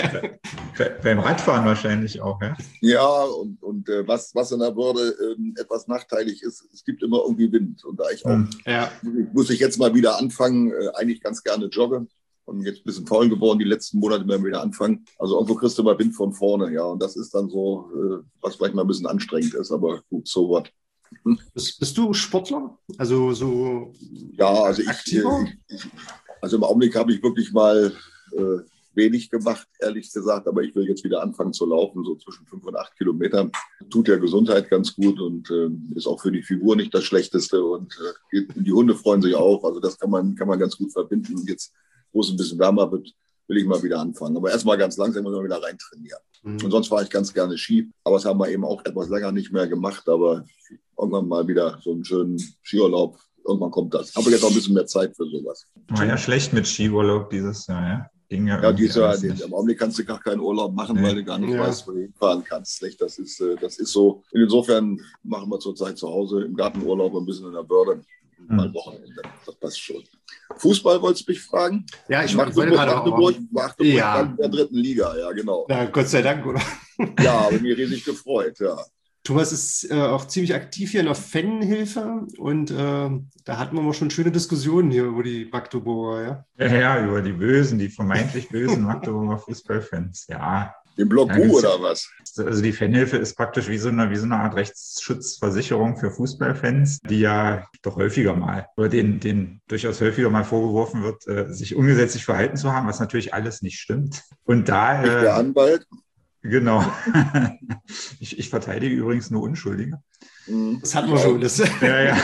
Beim Radfahren wahrscheinlich auch, ja. Ja, und, und äh, was, was in der Börde ähm, etwas nachteilig ist, es gibt immer irgendwie Wind. Und da ich auch, ja. muss ich jetzt mal wieder anfangen, äh, eigentlich ganz gerne joggen. Und jetzt ein bisschen faul geworden, die letzten Monate werden wir wieder anfangen. Also irgendwo kriegst du mal Wind von vorne, ja. Und das ist dann so, äh, was vielleicht mal ein bisschen anstrengend ist, aber gut, so was. Bist, bist du Sportler? Also so ja, also ich, ich, ich also im Augenblick habe ich wirklich mal äh, wenig gemacht, ehrlich gesagt, aber ich will jetzt wieder anfangen zu laufen, so zwischen fünf und acht Kilometern. Tut der Gesundheit ganz gut und äh, ist auch für die Figur nicht das Schlechteste und äh, die Hunde freuen sich auch, also das kann man, kann man ganz gut verbinden. Und jetzt, wo es ein bisschen wärmer wird, will ich mal wieder anfangen. Aber erstmal ganz langsam muss man wieder rein trainieren. Mhm. Und sonst fahre ich ganz gerne Ski. Aber das haben wir eben auch etwas länger nicht mehr gemacht. Aber irgendwann mal wieder so einen schönen Skiurlaub. Irgendwann kommt das. Aber jetzt auch ein bisschen mehr Zeit für sowas. War ja schlecht mit Skiurlaub dieses Jahr, ja? Ging ja, ja dieses Jahr, im Augenblick kannst du gar keinen Urlaub machen, nee. weil du gar nicht ja. weißt, wo du hinfahren kannst. Das ist, das ist so. Insofern machen wir zurzeit zu Hause im Gartenurlaub ein bisschen in der Börde. mal Wochenende. Das passt schon. Fußball wolltest du mich fragen? Ja, ich Magdeburg, wollte gerade auch. Magdeburg, Magdeburg Ja. in der dritten Liga, ja, genau. Na, Gott sei Dank, oder? Ja, habe mich riesig gefreut, ja. Thomas ist äh, auch ziemlich aktiv hier in der Fanhilfe und äh, da hatten wir mal schon schöne Diskussionen hier über die Magdeburger, ja? Ja, ja, über die bösen, die vermeintlich bösen Magdeburger Fußballfans. Ja. Im Block Ja, U gibt's- oder was? Also die Fanhilfe ist praktisch wie so eine, wie so eine Art Rechtsschutzversicherung für Fußballfans, die ja doch häufiger mal, oder denen, denen durchaus häufiger mal vorgeworfen wird, äh, sich ungesetzlich verhalten zu haben, was natürlich alles nicht stimmt. Und da, Ich der äh, Anwalt. genau, ich, ich verteidige übrigens nur Unschuldige. Mhm. Das hatten wir schon. Das, Ja, ja.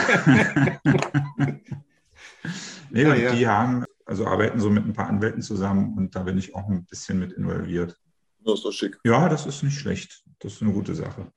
Nee, Ja, und ja. die haben, also arbeiten so mit ein paar Anwälten zusammen und da bin ich auch ein bisschen mit involviert. Das ist doch schick. Ja, das ist nicht schlecht. Das ist eine gute Sache.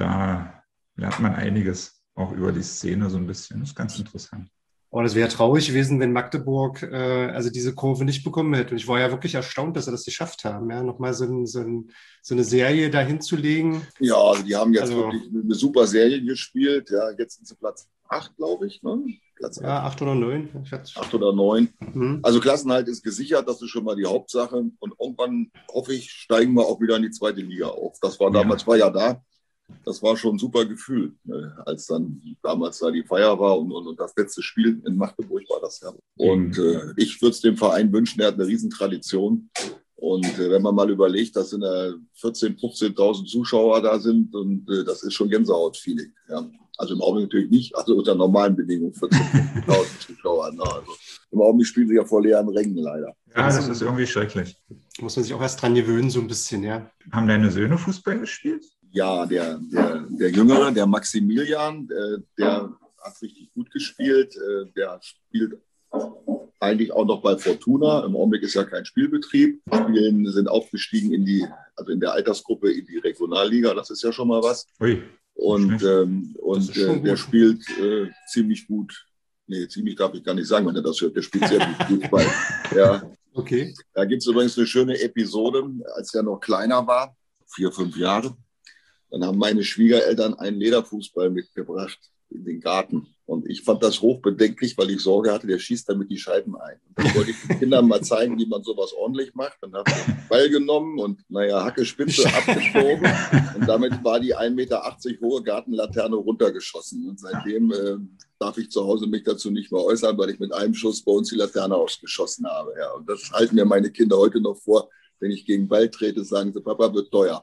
Da lernt man einiges auch über die Szene so ein bisschen. Das ist ganz interessant. oh, das wäre traurig gewesen, wenn Magdeburg äh, also diese Kurve nicht bekommen hätte. Und ich war ja wirklich erstaunt, dass sie das geschafft haben, ja, nochmal so, ein, so, ein, so eine Serie dahin zu legen. Ja, also die haben jetzt Also- wirklich eine super Serie gespielt. Ja, jetzt sind sie Platz acht, glaube ich. Ne? Platz Ja, acht oder neun. Ich hatte- acht oder neun. Mhm. Also Klassenhalt ist gesichert, das ist schon mal die Hauptsache. Und irgendwann, hoffe ich, steigen wir auch wieder in die zweite Liga auf. Das war damals, Ja. war ja da. Das war schon ein super Gefühl, ne? Als dann damals da die Feier war und, und, und das letzte Spiel in Magdeburg war das ja. Und äh, ich würde es dem Verein wünschen, er hat eine Riesentradition. Und äh, wenn man mal überlegt, dass in der vierzehntausend, fünfzehntausend Zuschauer da sind, und äh, das ist schon Gänsehaut-Feeling. Ja. Also im Augenblick natürlich nicht, also unter normalen Bedingungen vierzehntausend, fünfzehntausend Zuschauer. Ne? Also im Augenblick spielen sie ja vor leeren Rängen leider. Ja, das ist irgendwie schrecklich. Muss man sich auch erst dran gewöhnen, so ein bisschen, ja. Haben deine Söhne Fußball gespielt? Ja, der, der, der Jüngere, der Maximilian, äh, der hat richtig gut gespielt. Äh, der spielt eigentlich auch noch bei Fortuna. Im Augenblick ist ja kein Spielbetrieb. Spielen sind aufgestiegen in die, also in der Altersgruppe in die Regionalliga. Das ist ja schon mal was. Ui. Und, ähm, Das und ist schon äh, der gut. spielt äh, ziemlich gut. Nee, ziemlich darf ich gar nicht sagen, wenn er das hört. Der spielt sehr gut Fußball. Ja. Okay. Da gibt es übrigens eine schöne Episode, als er noch kleiner war, vier, fünf Jahre. Dann haben meine Schwiegereltern einen Lederfußball mitgebracht in den Garten. Und ich fand das hochbedenklich, weil ich Sorge hatte, der schießt damit die Scheiben ein. Und dann wollte ich den Kindern mal zeigen, wie man sowas ordentlich macht. Dann habe ich den Ball genommen und, naja, Hackespitze abgestoben. Und damit war die ein Meter achtzig hohe Gartenlaterne runtergeschossen. Und seitdem äh, darf ich zu Hause mich dazu nicht mehr äußern, weil ich mit einem Schuss bei uns die Laterne ausgeschossen habe. Ja, und das halten mir meine Kinder heute noch vor. Wenn ich gegen den Ball trete, sagen sie, Papa, wird teuer.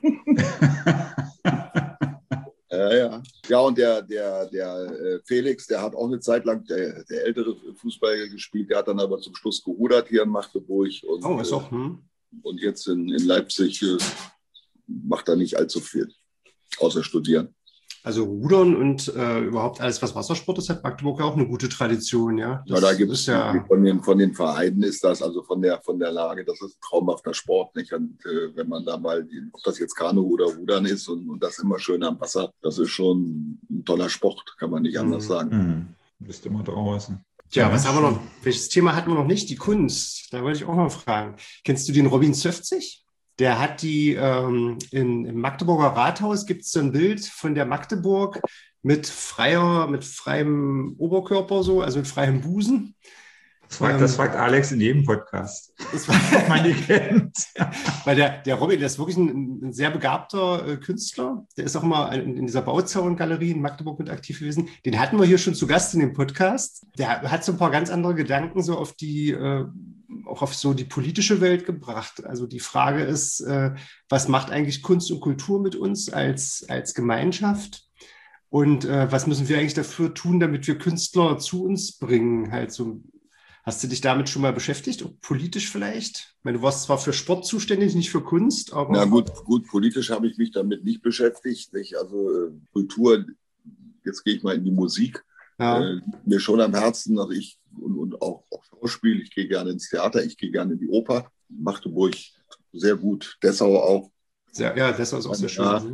Ja, ja. Ja, und der, der, der äh, Felix, der hat auch eine Zeit lang, der, der ältere Fußball gespielt, der hat dann aber zum Schluss gerudert hier in Magdeburg. Und, Oh, ist auch, hm. äh, und jetzt in, in Leipzig äh, macht er nicht allzu viel, außer studieren. Also Rudern und äh, überhaupt alles, was Wassersport ist, hat Magdeburg ja auch eine gute Tradition, ja. Ja, da gibt ist es ja, von den, von den Vereinen ist das, also von der, von der Lage, das ist ein traumhafter Sport. Nicht? Und äh, wenn man da mal, ob das jetzt Kanu oder Rudern ist und, und das immer schön am Wasser, das ist schon ein toller Sport, kann man nicht anders Mhm. sagen. Hm. Du bist immer draußen. Tja, was haben wir noch? Welches Thema hatten wir noch nicht? Die Kunst. Da wollte ich auch mal fragen. Kennst du den Robin Zöfzig? Der hat die ähm, in, im Magdeburger Rathaus gibt es so ein Bild von der Magdeburg mit freier, mit freiem Oberkörper so, also mit freiem Busen. Das fragt, das fragt Alex in jedem Podcast, Das war, ob man die kennt. weil der, der Robin, der ist wirklich ein, ein sehr begabter äh, Künstler. Der ist auch immer in, in dieser Bauzaun-Galerie in Magdeburg mit aktiv gewesen. Den hatten wir hier schon zu Gast in dem Podcast. Der hat so ein paar ganz andere Gedanken so auf die, äh, auch auf so die politische Welt gebracht. Also die Frage ist, äh, was macht eigentlich Kunst und Kultur mit uns als, als Gemeinschaft? Und äh, was müssen wir eigentlich dafür tun, damit wir Künstler zu uns bringen? Halt so. Hast du dich damit schon mal beschäftigt, auch politisch vielleicht? Ich meine, du warst zwar für Sport zuständig, nicht für Kunst, aber... Na gut, gut, politisch habe ich mich damit nicht beschäftigt. Nicht? Also äh, Kultur, jetzt gehe ich mal in die Musik, Ja. äh, mir schon am Herzen, also ich und, und auch, auch Schauspiel, ich gehe gerne ins Theater, ich gehe gerne in die Oper, Magdeburg sehr gut, Dessau auch. Sehr, ja, das ist auch sehr schön. Ja.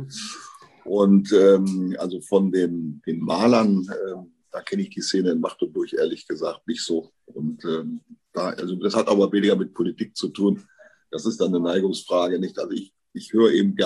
Und ähm, also von den, den Malern, ähm, da kenne ich die Szene in Magdeburg ehrlich gesagt nicht so. Und ähm, da, also das hat aber weniger mit Politik zu tun. Das ist dann eine Neigungsfrage, nicht? Also ich, ich höre eben gerne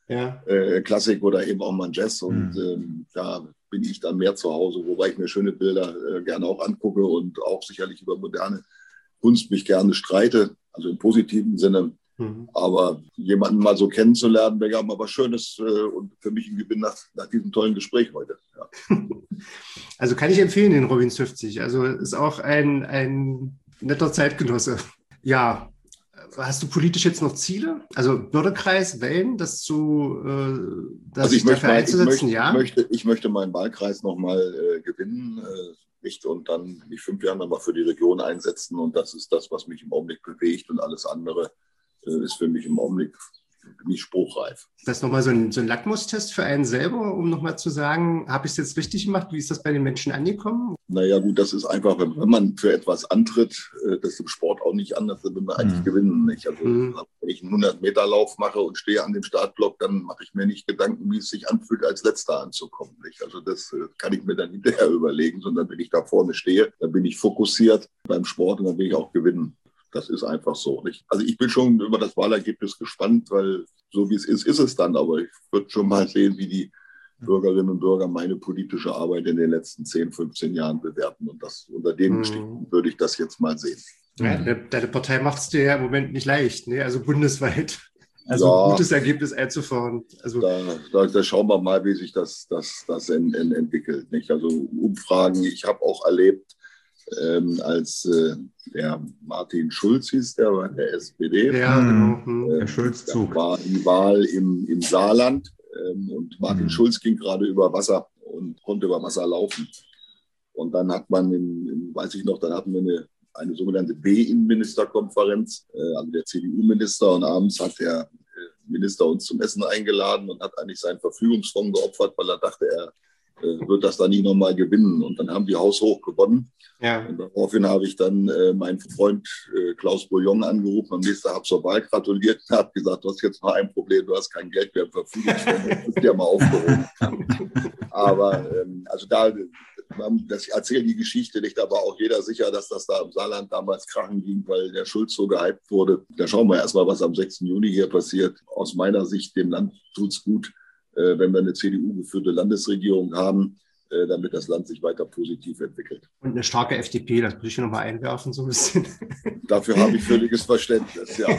ja. äh, Klassik oder eben auch mal Jazz. Und Mhm. ähm, da bin ich dann mehr zu Hause, wobei ich mir schöne Bilder äh, gerne auch angucke und auch sicherlich über moderne Kunst mich gerne streite, also im positiven Sinne. Mhm. Aber jemanden mal so kennenzulernen, wäre ja mal was Schönes äh, und für mich ein Gewinn nach, nach diesem tollen Gespräch heute. Ja. Also kann ich empfehlen, den Robin fünfzig. Also ist auch ein, ein netter Zeitgenosse. Ja, hast du politisch jetzt noch Ziele? Also Bürgerkreis wählen, das zu äh, das Also ich sich möchte, dafür mal, ich, einzusetzen, möchte, ja? ich, möchte, ich möchte meinen Wahlkreis nochmal äh, gewinnen äh, nicht, und dann mich fünf Jahre nochmal für die Region einsetzen. Und das ist das, was mich im Augenblick bewegt. Und alles andere äh, ist für mich im Augenblick nicht spruchreif. Das ist nochmal so ein, so ein Lackmustest für einen selber, um nochmal zu sagen, habe ich es jetzt richtig gemacht? Wie ist das bei den Menschen angekommen? Naja gut, das ist einfach, wenn, wenn man für etwas antritt, äh, das ist im Sport auch nicht anders, dann will man eigentlich Mhm. gewinnen. Nicht? Also Mhm. wenn ich einen hundert-Meter-Lauf mache und stehe an dem Startblock, dann mache ich mir nicht Gedanken, wie es sich anfühlt, als Letzter anzukommen. Nicht? Also das äh, kann ich mir dann hinterher überlegen, sondern wenn ich da vorne stehe, dann bin ich fokussiert beim Sport und dann will ich auch gewinnen. Das ist einfach so. Nicht? Also ich bin schon über das Wahlergebnis gespannt, weil so wie es ist, ist es dann. Aber ich würde schon mal sehen, wie die Bürgerinnen und Bürger meine politische Arbeit in den letzten zehn, fünfzehn Jahren bewerten. Und das, unter den Mhm. Gesichtspunkten würde ich das jetzt mal sehen. Ja, deine, deine Partei macht es dir ja im Moment nicht leicht, ne? Also bundesweit. Also Ja. ein gutes Ergebnis einzufahren. Also Da, da, da schauen wir mal, wie sich das, das, das en, en, entwickelt. Nicht? Also Umfragen, ich habe auch erlebt, ähm, als äh, der Martin Schulz hieß, der war der S P D. ja, Mhm. genau. Hm. Der Ähm, Schulz-Zug. da war die Wahl im, im Saarland ähm, und Martin Mhm. Schulz ging gerade über Wasser und konnte über Wasser laufen. Und dann hat man, in, in, weiß ich noch, dann hatten wir eine, eine sogenannte B-Innenministerkonferenz, äh, also der C D U-Minister, und abends hat der äh, Minister uns zum Essen eingeladen und hat eigentlich seinen Verfügungsfonds geopfert, weil er dachte, er äh, wird das dann nicht nochmal gewinnen. Und dann haben die haushoch gewonnen. Ja. Und daraufhin habe ich dann äh, meinen Freund äh, Klaus Bouillon angerufen. Am nächsten Tag habe zur Wahl gratuliert und habe gesagt, du hast jetzt noch ein Problem, du hast kein Geld mehr im Verfügungsfonds. Das ist ja mal aufgehoben. Aber ähm, also da, das erzählt die Geschichte nicht, aber auch jeder sicher, dass das da im Saarland damals krachen ging, weil der Schulz so gehypt wurde. Da schauen wir erstmal, was am sechsten Juni hier passiert. Aus meiner Sicht, dem Land tut es gut, äh, wenn wir eine C D U-geführte Landesregierung haben, äh, damit das Land sich weiter positiv entwickelt. Und eine starke F D P, das würde ich noch mal einwerfen, so ein bisschen. Dafür habe ich völliges Verständnis, ja.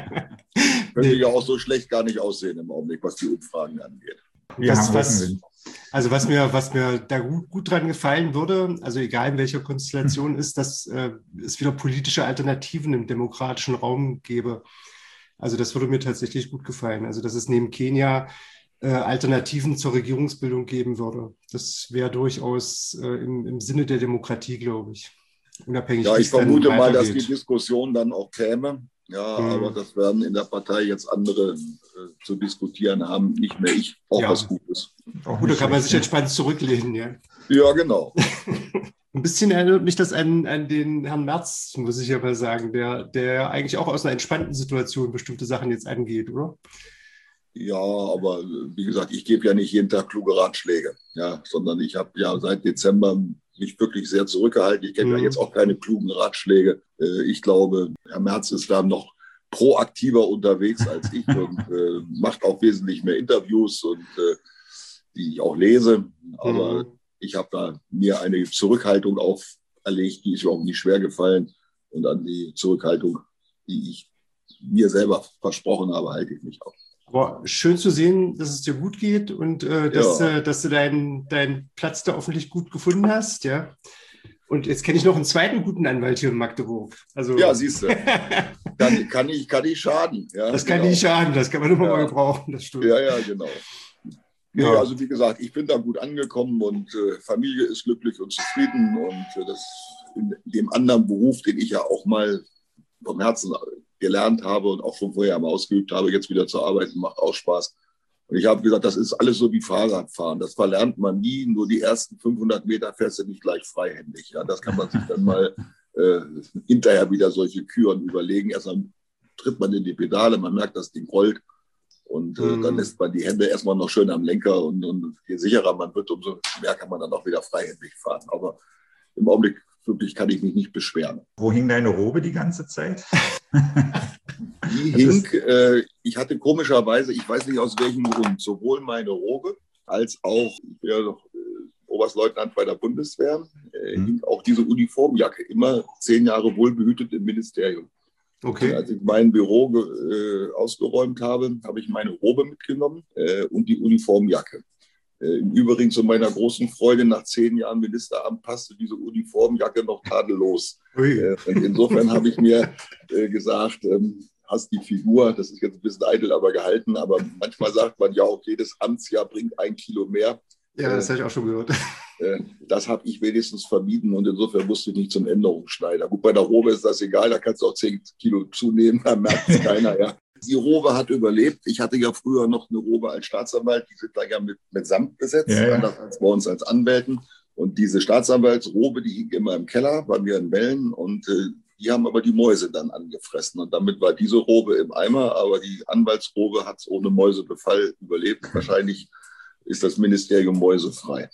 Könnte Nee. ja auch so schlecht gar nicht aussehen im Augenblick, was die Umfragen angeht. Wir Das, haben was, Rückenwind. also was mir, was mir da gut, gut dran gefallen würde, also egal in welcher Konstellation, ist, dass äh, es wieder politische Alternativen im demokratischen Raum gäbe. Also das würde mir tatsächlich gut gefallen. Also dass es neben Kenia äh, Alternativen zur Regierungsbildung geben würde. Das wäre durchaus äh, im, im Sinne der Demokratie, glaube ich. Unabhängig, Ja, wie ich es dann vermute mal, dass die weitergeht. Diskussion dann auch käme. Ja, Mhm. aber das werden in der Partei jetzt andere äh, zu diskutieren haben, nicht mehr ich, auch Ja. was Gutes. Auch Gut, da nicht kann man schlecht, sich ne? entspannt zurücklehnen, ja. Ja, genau. Ein bisschen erinnert mich das an, an den Herrn Merz, muss ich ja mal sagen, der, der eigentlich auch aus einer entspannten Situation bestimmte Sachen jetzt angeht, oder? Ja, aber äh, wie gesagt, ich gebe ja nicht jeden Tag kluge Ratschläge, ja, sondern ich habe ja seit Dezember mich wirklich sehr zurückgehalten. Ich gebe Mhm. ja jetzt auch keine klugen Ratschläge. Äh, ich glaube, Herr Merz ist da noch proaktiver unterwegs als ich und äh, macht auch wesentlich mehr Interviews, und äh, die ich auch lese. Aber Mhm. ich habe da mir eine Zurückhaltung auferlegt, die ist mir auch nicht schwer gefallen. Und an die Zurückhaltung, die ich mir selber versprochen habe, halte ich mich auch. Aber schön zu sehen, dass es dir gut geht und äh, dass, Ja. äh, dass du deinen deinen Platz da hoffentlich gut gefunden hast, ja. Und jetzt kenne ich noch einen zweiten guten Anwalt hier in Magdeburg. Also, Ja, siehst du, kann, kann, ich, kann ich schaden. Ja, das kann genau. nicht schaden, das kann man immer Ja. mal gebrauchen, das stimmt. Ja, ja, genau. Nee, Ja. also wie gesagt, ich bin da gut angekommen und äh, Familie ist glücklich und zufrieden, und äh, das in dem anderen Beruf, den ich ja auch mal vom Herzen gelernt habe und auch schon vorher mal ausgeübt habe, jetzt wieder zu arbeiten, macht auch Spaß. Und ich habe gesagt, das ist alles so wie Fahrradfahren. Das verlernt man nie. Nur die ersten fünfhundert Meter fährst du nicht gleich freihändig. Ja, das kann man sich dann mal äh, hinterher wieder solche Küren überlegen. Erstmal tritt man in die Pedale, man merkt, das Ding rollt. Und äh, Mhm. dann lässt man die Hände erstmal noch schön am Lenker. Und, und je sicherer man wird, umso mehr kann man dann auch wieder freihändig fahren. Aber im Augenblick wirklich kann ich mich nicht beschweren. Wo hing deine Robe die ganze Zeit? Die hing, äh, ich hatte komischerweise, ich weiß nicht aus welchem Grund, sowohl meine Robe als auch, ich bin ja noch äh, Oberstleutnant bei der Bundeswehr, äh, hm. hing auch diese Uniformjacke immer zehn Jahre wohlbehütet im Ministerium. Okay. Und als ich mein Büro äh, ausgeräumt habe, habe ich meine Robe mitgenommen äh, und die Uniformjacke. Äh, Im Übrigen zu meiner großen Freude, nach zehn Jahren Ministeramt passte diese Uniformjacke noch tadellos. Äh, und insofern habe ich mir äh, gesagt, ähm, hast die Figur, das ist jetzt ein bisschen eitel, aber gehalten, aber manchmal sagt man ja, okay, das Amtsjahr bringt ein Kilo mehr. Ja, das äh, habe ich auch schon gehört. Äh, das habe ich wenigstens vermieden und insofern musste ich nicht zum Änderungsschneider. Gut, bei der Robe ist das egal, da kannst du auch zehn Kilo zunehmen, da merkt es keiner, ja. Die Robe hat überlebt. Ich hatte ja früher noch eine Robe als Staatsanwalt, die sind da ja mit, mit Samt besetzt, ja, ja. anders als bei uns als Anwälten. Und diese Staatsanwaltsrobe, die hing immer im Keller bei mir in Wellen und äh, die haben aber die Mäuse dann angefressen. Und damit war diese Robe im Eimer, aber die Anwaltsrobe hat es ohne Mäusebefall überlebt. Wahrscheinlich ist das Ministerium mäusefrei.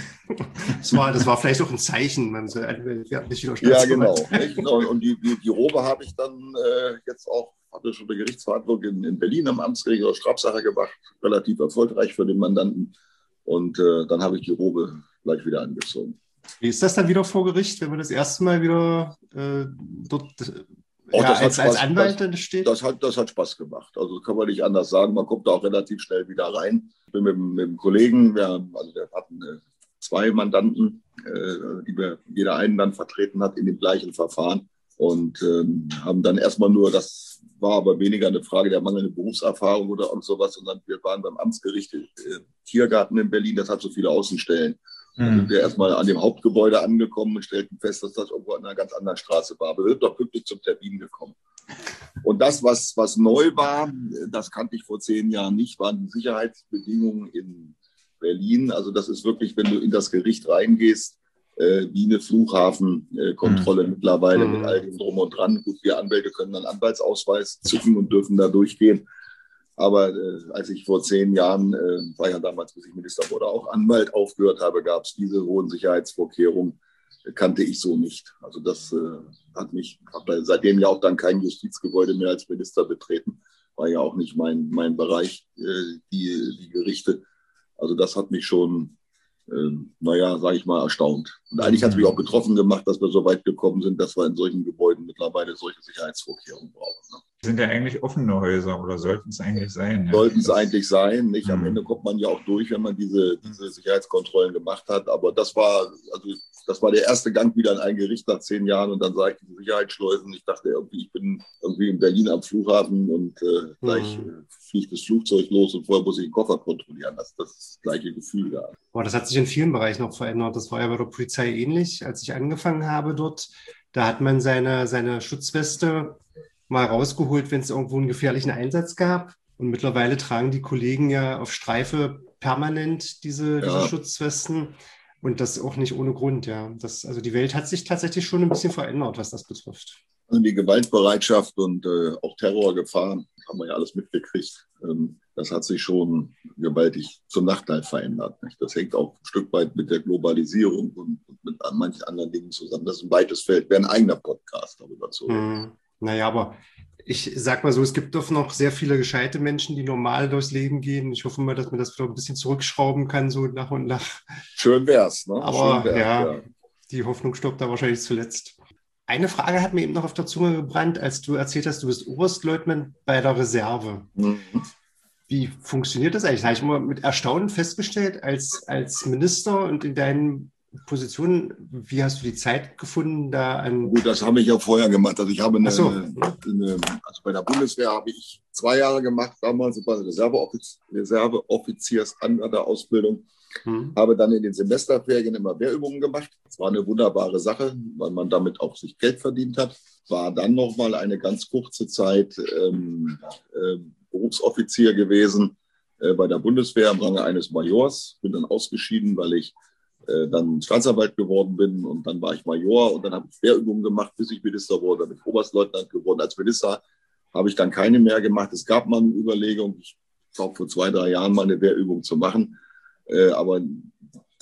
Das war, das war vielleicht auch ein Zeichen, man soll nicht wieder Ja, genau. Nicht? Und die, die, die Robe habe ich dann äh, jetzt auch, hatte schon eine Gerichtsverhandlung in, in Berlin am Amtsgericht aus Strafsache gemacht, relativ erfolgreich für den Mandanten. Und äh, dann habe ich die Robe gleich wieder angezogen. Wie ist das dann wieder vor Gericht, wenn man das erste Mal wieder äh, dort Oh, ja, als, als Anwalt dann steht? Das hat, das hat Spaß gemacht. Also kann man nicht anders sagen. Man kommt da auch relativ schnell wieder rein. Ich bin mit, mit einem Kollegen, wir, also wir hatten äh, zwei Mandanten, äh, die wir jeder einen dann vertreten hat in dem gleichen Verfahren und ähm, haben dann erstmal nur, das war aber weniger eine Frage der mangelnden Berufserfahrung oder irgend sowas, sondern wir waren beim Amtsgericht äh, Tiergarten in Berlin, das hat so viele Außenstellen. Da sind wir erstmal an dem Hauptgebäude angekommen und stellten fest, dass das irgendwo an einer ganz anderen Straße war. Aber wir sind doch pünktlich zum Termin gekommen. Und das, was, was neu war, das kannte ich vor zehn Jahren nicht, waren die Sicherheitsbedingungen in Berlin. Also das ist wirklich, wenn du in das Gericht reingehst, äh, wie eine Flughafenkontrolle äh, mhm. mittlerweile mhm. mit all dem Drum und Dran. Gut, wir Anwälte können einen Anwaltsausweis zücken und dürfen da durchgehen. Aber äh, als ich vor zehn Jahren, äh, war ja damals, bis ich Minister wurde, auch Anwalt aufgehört habe, gab es diese hohen Sicherheitsvorkehrungen, äh, kannte ich so nicht. Also das äh, hat mich, habe seitdem ja auch dann kein Justizgebäude mehr als Minister betreten, war ja auch nicht mein, mein Bereich, äh, die, die Gerichte. Also das hat mich schon, äh, naja, sage ich mal, erstaunt. Und eigentlich hat es mich auch betroffen gemacht, dass wir so weit gekommen sind, dass wir in solchen Gebäuden mittlerweile solche Sicherheitsvorkehrungen brauchen. Ne? Sind ja eigentlich offene Häuser oder sollten es eigentlich sein? Ja? Sollten es eigentlich sein. Nicht? Am mhm. Ende kommt man ja auch durch, wenn man diese, diese Sicherheitskontrollen gemacht hat. Aber das war, also das war der erste Gang wieder in ein Gericht nach zehn Jahren und dann sah ich diese Sicherheitsschleusen. Ich dachte irgendwie, ich bin irgendwie in Berlin am Flughafen und äh, gleich mhm. äh, fliegt das Flugzeug los und vorher muss ich den Koffer kontrollieren. Das ist das gleiche Gefühl da. Boah, das hat sich in vielen Bereichen noch verändert. Das war ja bei der Polizei ähnlich. Als ich angefangen habe dort, da hat man seine, seine Schutzweste mal rausgeholt, wenn es irgendwo einen gefährlichen Einsatz gab. Und mittlerweile tragen die Kollegen ja auf Streife permanent diese, ja. diese Schutzwesten. Und das auch nicht ohne Grund, ja. Das, also die Welt hat sich tatsächlich schon ein bisschen verändert, was das betrifft. Also die Gewaltbereitschaft und äh, auch Terrorgefahren, haben wir ja alles mitgekriegt. Ähm, das hat sich schon gewaltig zum Nachteil verändert. Nicht? Das hängt auch ein Stück weit mit der Globalisierung und, und mit manchen anderen Dingen zusammen. Das ist ein weites Feld. Wäre ein eigener Podcast darüber zu reden. Hm. Naja, aber ich sag mal so, es gibt doch noch sehr viele gescheite Menschen, die normal durchs Leben gehen. Ich hoffe mal, dass man das wieder ein bisschen zurückschrauben kann, so nach und nach. Schön wär's, ne? Aber Schön wär's, ja, ja, die Hoffnung stirbt da wahrscheinlich zuletzt. Eine Frage hat mir eben noch auf der Zunge gebrannt, als du erzählt hast, du bist Oberstleutnant bei der Reserve. Mhm. Wie funktioniert das eigentlich? Das habe ich immer mit Erstaunen festgestellt, als, als Minister und in deinen Position, wie hast du die Zeit gefunden, da an... Gut, das habe ich ja vorher gemacht. Also ich habe eine, so. eine, eine also bei der Bundeswehr habe ich zwei Jahre gemacht, damals bei der Reserveoffiz- Reserveoffiziersanwärterausbildung. Hm. Habe dann in den Semesterferien immer Wehrübungen gemacht. Das war eine wunderbare Sache, weil man damit auch sich Geld verdient hat. War dann noch mal eine ganz kurze Zeit ähm, äh, Berufsoffizier gewesen äh, bei der Bundeswehr im Range eines Majors. Bin dann ausgeschieden, weil ich dann Staatsanwalt geworden bin und dann war ich Major und dann habe ich Wehrübungen gemacht, bis ich Minister wurde, dann bin ich Oberstleutnant geworden. Als Minister habe ich dann keine mehr gemacht. Es gab mal eine Überlegung, ich glaube vor zwei, drei Jahren mal eine Wehrübung zu machen, aber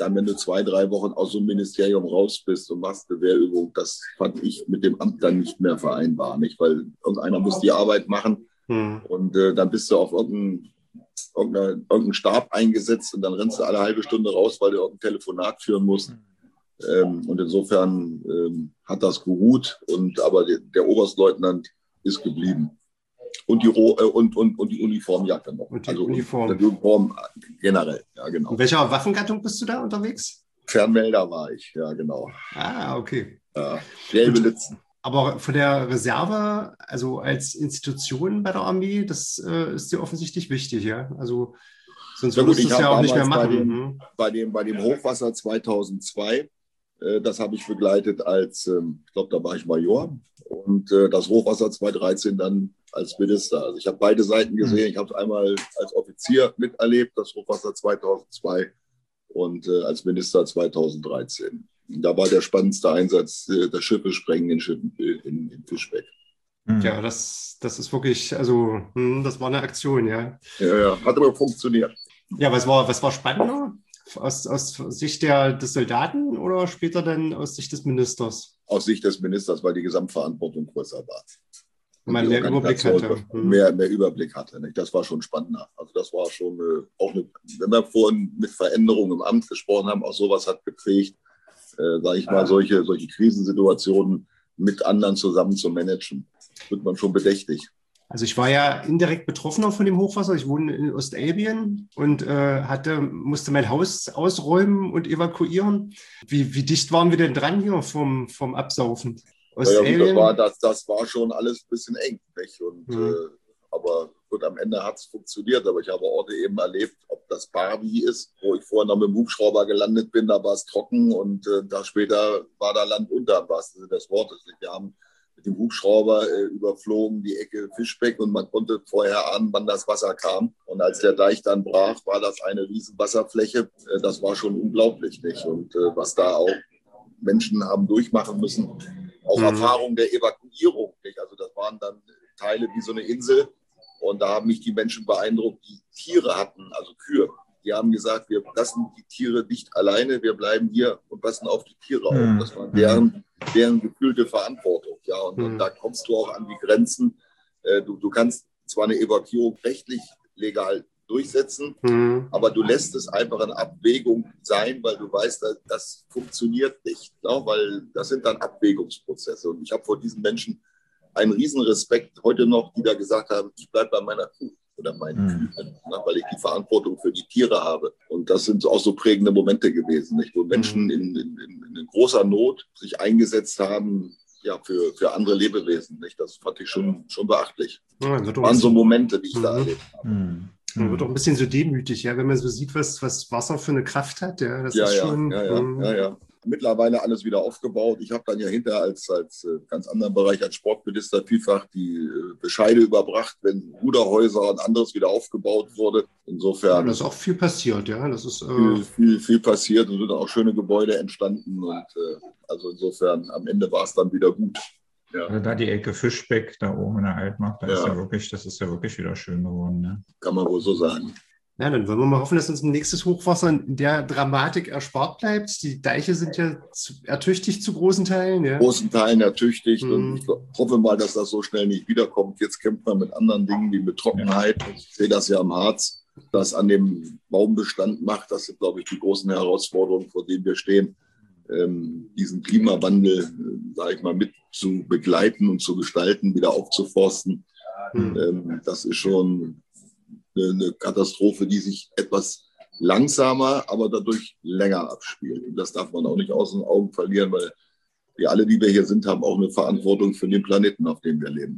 dann, wenn du zwei, drei Wochen aus so einem Ministerium raus bist und machst eine Wehrübung, das fand ich mit dem Amt dann nicht mehr vereinbar, nicht? Weil irgendeiner muss die Arbeit machen hm. und äh, dann bist du auf irgendeinen irgendein, irgendein Stab eingesetzt und dann rennst du alle halbe Stunde raus, weil du irgendein Telefonat führen musst. Ähm, und insofern ähm, hat das geruht, und, aber der, der Oberstleutnant ist geblieben. Und die, äh, und, und, und die Uniformjacke noch. Und die also Uniform. Die Uniform generell, ja genau. In welcher Waffengattung bist du da unterwegs? Fernmelder war ich, ja genau. Ah, okay. Ja, gelbe Litzen. Aber von der Reserve, also als Institution bei der Armee, das äh, ist dir offensichtlich wichtig, ja? Also sonst ja, würdest du es ja auch nicht mehr Bei machen. dem, mhm. bei dem, bei dem Hochwasser zweitausendzwei, äh, das habe ich begleitet als, ähm, ich glaube, da war ich Major, und äh, das Hochwasser zweitausenddreizehn dann als Minister. Also ich habe beide Seiten gesehen. Ich habe es einmal als Offizier miterlebt, das Hochwasser zweitausendzwei, und äh, als Minister zweitausenddreizehn. Da war der spannendste Einsatz, äh, das Schiffe sprengen in, Schiffen, in, in Fischbeck. Ja, das, das ist wirklich, also hm, das war eine Aktion, ja. Ja, ja, hat aber funktioniert. Ja, was war, was war spannender? Aus, aus Sicht der, des Soldaten oder später dann aus Sicht des Ministers? Aus Sicht des Ministers, weil die Gesamtverantwortung größer war. Man mehr Überblick hatte. Mehr, mehr Überblick hatte. Nicht? Das war schon spannender. Also das war schon äh, auch eine, wenn wir vorhin mit Veränderungen im Amt gesprochen haben, auch sowas hat geprägt, äh, sage ich mal, solche, solche Krisensituationen mit anderen zusammen zu managen. Wird man schon bedächtig. Also ich war ja indirekt Betroffener von dem Hochwasser. Ich wohne in Ostelbien und äh, hatte, musste mein Haus ausräumen und evakuieren. Wie, wie dicht waren wir denn dran hier vom, vom Absaufen? Ja, das, war, das, das war schon alles ein bisschen eng. Nicht? Und, mhm. äh, aber gut, am Ende hat es funktioniert. Aber ich habe Orte eben erlebt, ob das Barbie ist, wo ich vorher noch mit dem Hubschrauber gelandet bin, da war es trocken, und äh, da später war da Land unter, im wahrsten Sinne des Wortes. Wir haben mit dem Hubschrauber äh, überflogen die Ecke Fischbeck, und man konnte vorher ahnen, wann das Wasser kam. Und als der Deich dann brach, war das eine riesen Wasserfläche. Äh, das war schon unglaublich, nicht? Und äh, was da auch Menschen haben durchmachen müssen, auch mhm. Erfahrung der Evakuierung, nicht? Also das waren dann Teile wie so eine Insel, und da haben mich die Menschen beeindruckt, die Tiere hatten, also Kühe. Die haben gesagt, wir lassen die Tiere nicht alleine, wir bleiben hier und passen auf die Tiere auf. Mhm. Das war deren, deren gefühlte Verantwortung. Ja, und, mhm. und da kommst du auch an die Grenzen. Du, du kannst zwar eine Evakuierung rechtlich legal durchsetzen, mhm. aber du lässt es einfach in Abwägung sein, weil du weißt, das, das funktioniert nicht, ne? Weil das sind dann Abwägungsprozesse. Und ich habe vor diesen Menschen einen riesen Respekt heute noch, die da gesagt haben, ich bleibe bei meiner Kuh oder meinen mhm. Kühen, ne? Weil ich die Verantwortung für die Tiere habe. Und das sind auch so prägende Momente gewesen, nicht? Wo Menschen in, in, in, in großer Not sich eingesetzt haben, ja, für, für andere Lebewesen. Nicht? Das fand ich schon, schon beachtlich. Ja, das waren so Momente, die ich mhm. da erlebt habe. Mhm. Man wird auch ein bisschen so demütig, ja, wenn man so sieht, was, was Wasser für eine Kraft hat. Ja, das ja, ist ja, schon. Ja, ja, ähm, ja, ja. Mittlerweile alles wieder aufgebaut. Ich habe dann ja hinterher als, als äh, ganz anderen Bereich als Sportminister vielfach die äh, Bescheide überbracht, wenn Ruderhäuser und anderes wieder aufgebaut wurde. Insofern. Ja, das ist auch viel passiert, ja. Das ist äh, viel, viel, viel passiert, und sind auch schöne Gebäude entstanden. Und äh, also insofern, am Ende war es dann wieder gut. Ja. Also da die Ecke Fischbeck, da oben in der Altmark, da ja. ist ja wirklich, das ist ja wirklich wieder schön geworden. Ne? Kann man wohl so sagen. Ja, dann wollen wir mal hoffen, dass uns ein nächstes Hochwasser in der Dramatik erspart bleibt. Die Deiche sind ja zu, ertüchtigt zu großen Teilen. Ja. Großen Teilen ertüchtigt. Mhm. Und ich hoffe mal, dass das so schnell nicht wiederkommt. Jetzt kämpft man mit anderen Dingen wie mit Trockenheit. Ja. Ich sehe das ja am Harz, das an dem Baumbestand macht. Das sind, glaube ich, die großen Herausforderungen, vor denen wir stehen. Ähm, diesen Klimawandel, äh, sage ich mal, mit zu begleiten und zu gestalten, wieder aufzuforsten. Mhm. Ähm, das ist schon eine, eine Katastrophe, die sich etwas langsamer, aber dadurch länger abspielt. Und das darf man auch nicht aus den Augen verlieren, weil wir alle, die wir hier sind, haben auch eine Verantwortung für den Planeten, auf dem wir leben.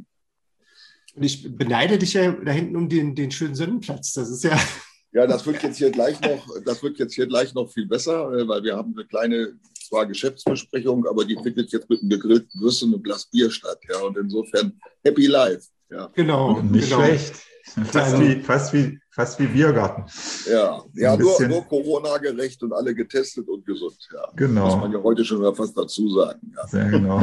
Und ich beneide dich ja da hinten um den, den schönen Sonnenplatz. Das ist ja... Ja, das wird jetzt hier gleich noch, das wird jetzt hier gleich noch viel besser, weil wir haben eine kleine, zwar Geschäftsbesprechung, aber die findet jetzt mit einem gegrillten Würst und einem Glas Bier statt. Ja, und insofern happy life. Ja. Genau. Nicht genau. schlecht. Fast wie, fast wie, fast wie Biergarten. Ja, ja, nur, nur Corona-gerecht und alle getestet und gesund. Ja. Genau. Muss man ja heute schon mal fast dazu sagen. Ja. Sehr genau.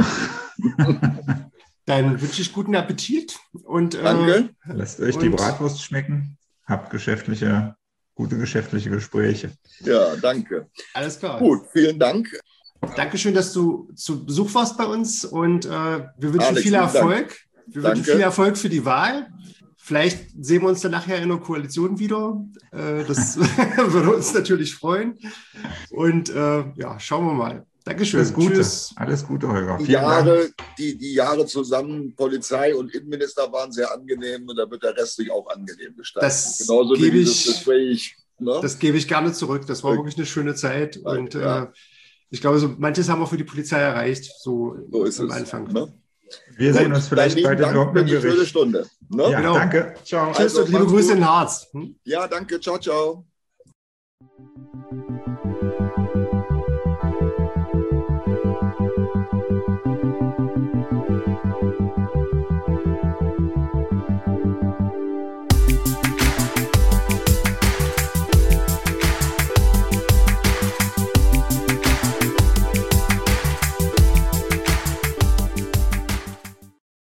Dann wünsche ich guten Appetit. Und, Danke. Äh, Lasst euch die Bratwurst schmecken. Habt geschäftliche gute geschäftliche Gespräche. Ja, danke. Alles klar. Gut, vielen Dank. Dankeschön, dass du zu Besuch warst bei uns und äh, wir wünschen Alex, viel vielen Erfolg. Dank. Wir Danke. wünschen viel Erfolg für die Wahl. Vielleicht sehen wir uns dann nachher in einer Koalition wieder. Äh, das würde uns natürlich freuen. Und äh, ja, schauen wir mal. Dankeschön. Alles Gute. Tschüss. Alles Gute, Holger. Die Vielen Dank. Jahre, die, die Jahre zusammen, Polizei und Innenminister waren sehr angenehm und da wird der Rest sich auch angenehm gestalten. Das Genauso wie gebe dieses ich- Gespräch. Ne? Das gebe ich gerne zurück. Das war Zurück. wirklich eine schöne Zeit. Danke, Und ja. äh, ich glaube, so manches haben wir für die Polizei erreicht, so, So ist am es. Anfang. Ne? Wir sehen uns Dann vielleicht lieben bald im Dank für laufenden die schöne Gericht. Stunde. Ne? Ja, Genau. danke. Ciao. Tschüss Also, und liebe macht's Grüße gut. in Harz. Hm? Ja, danke. Ciao, ciao.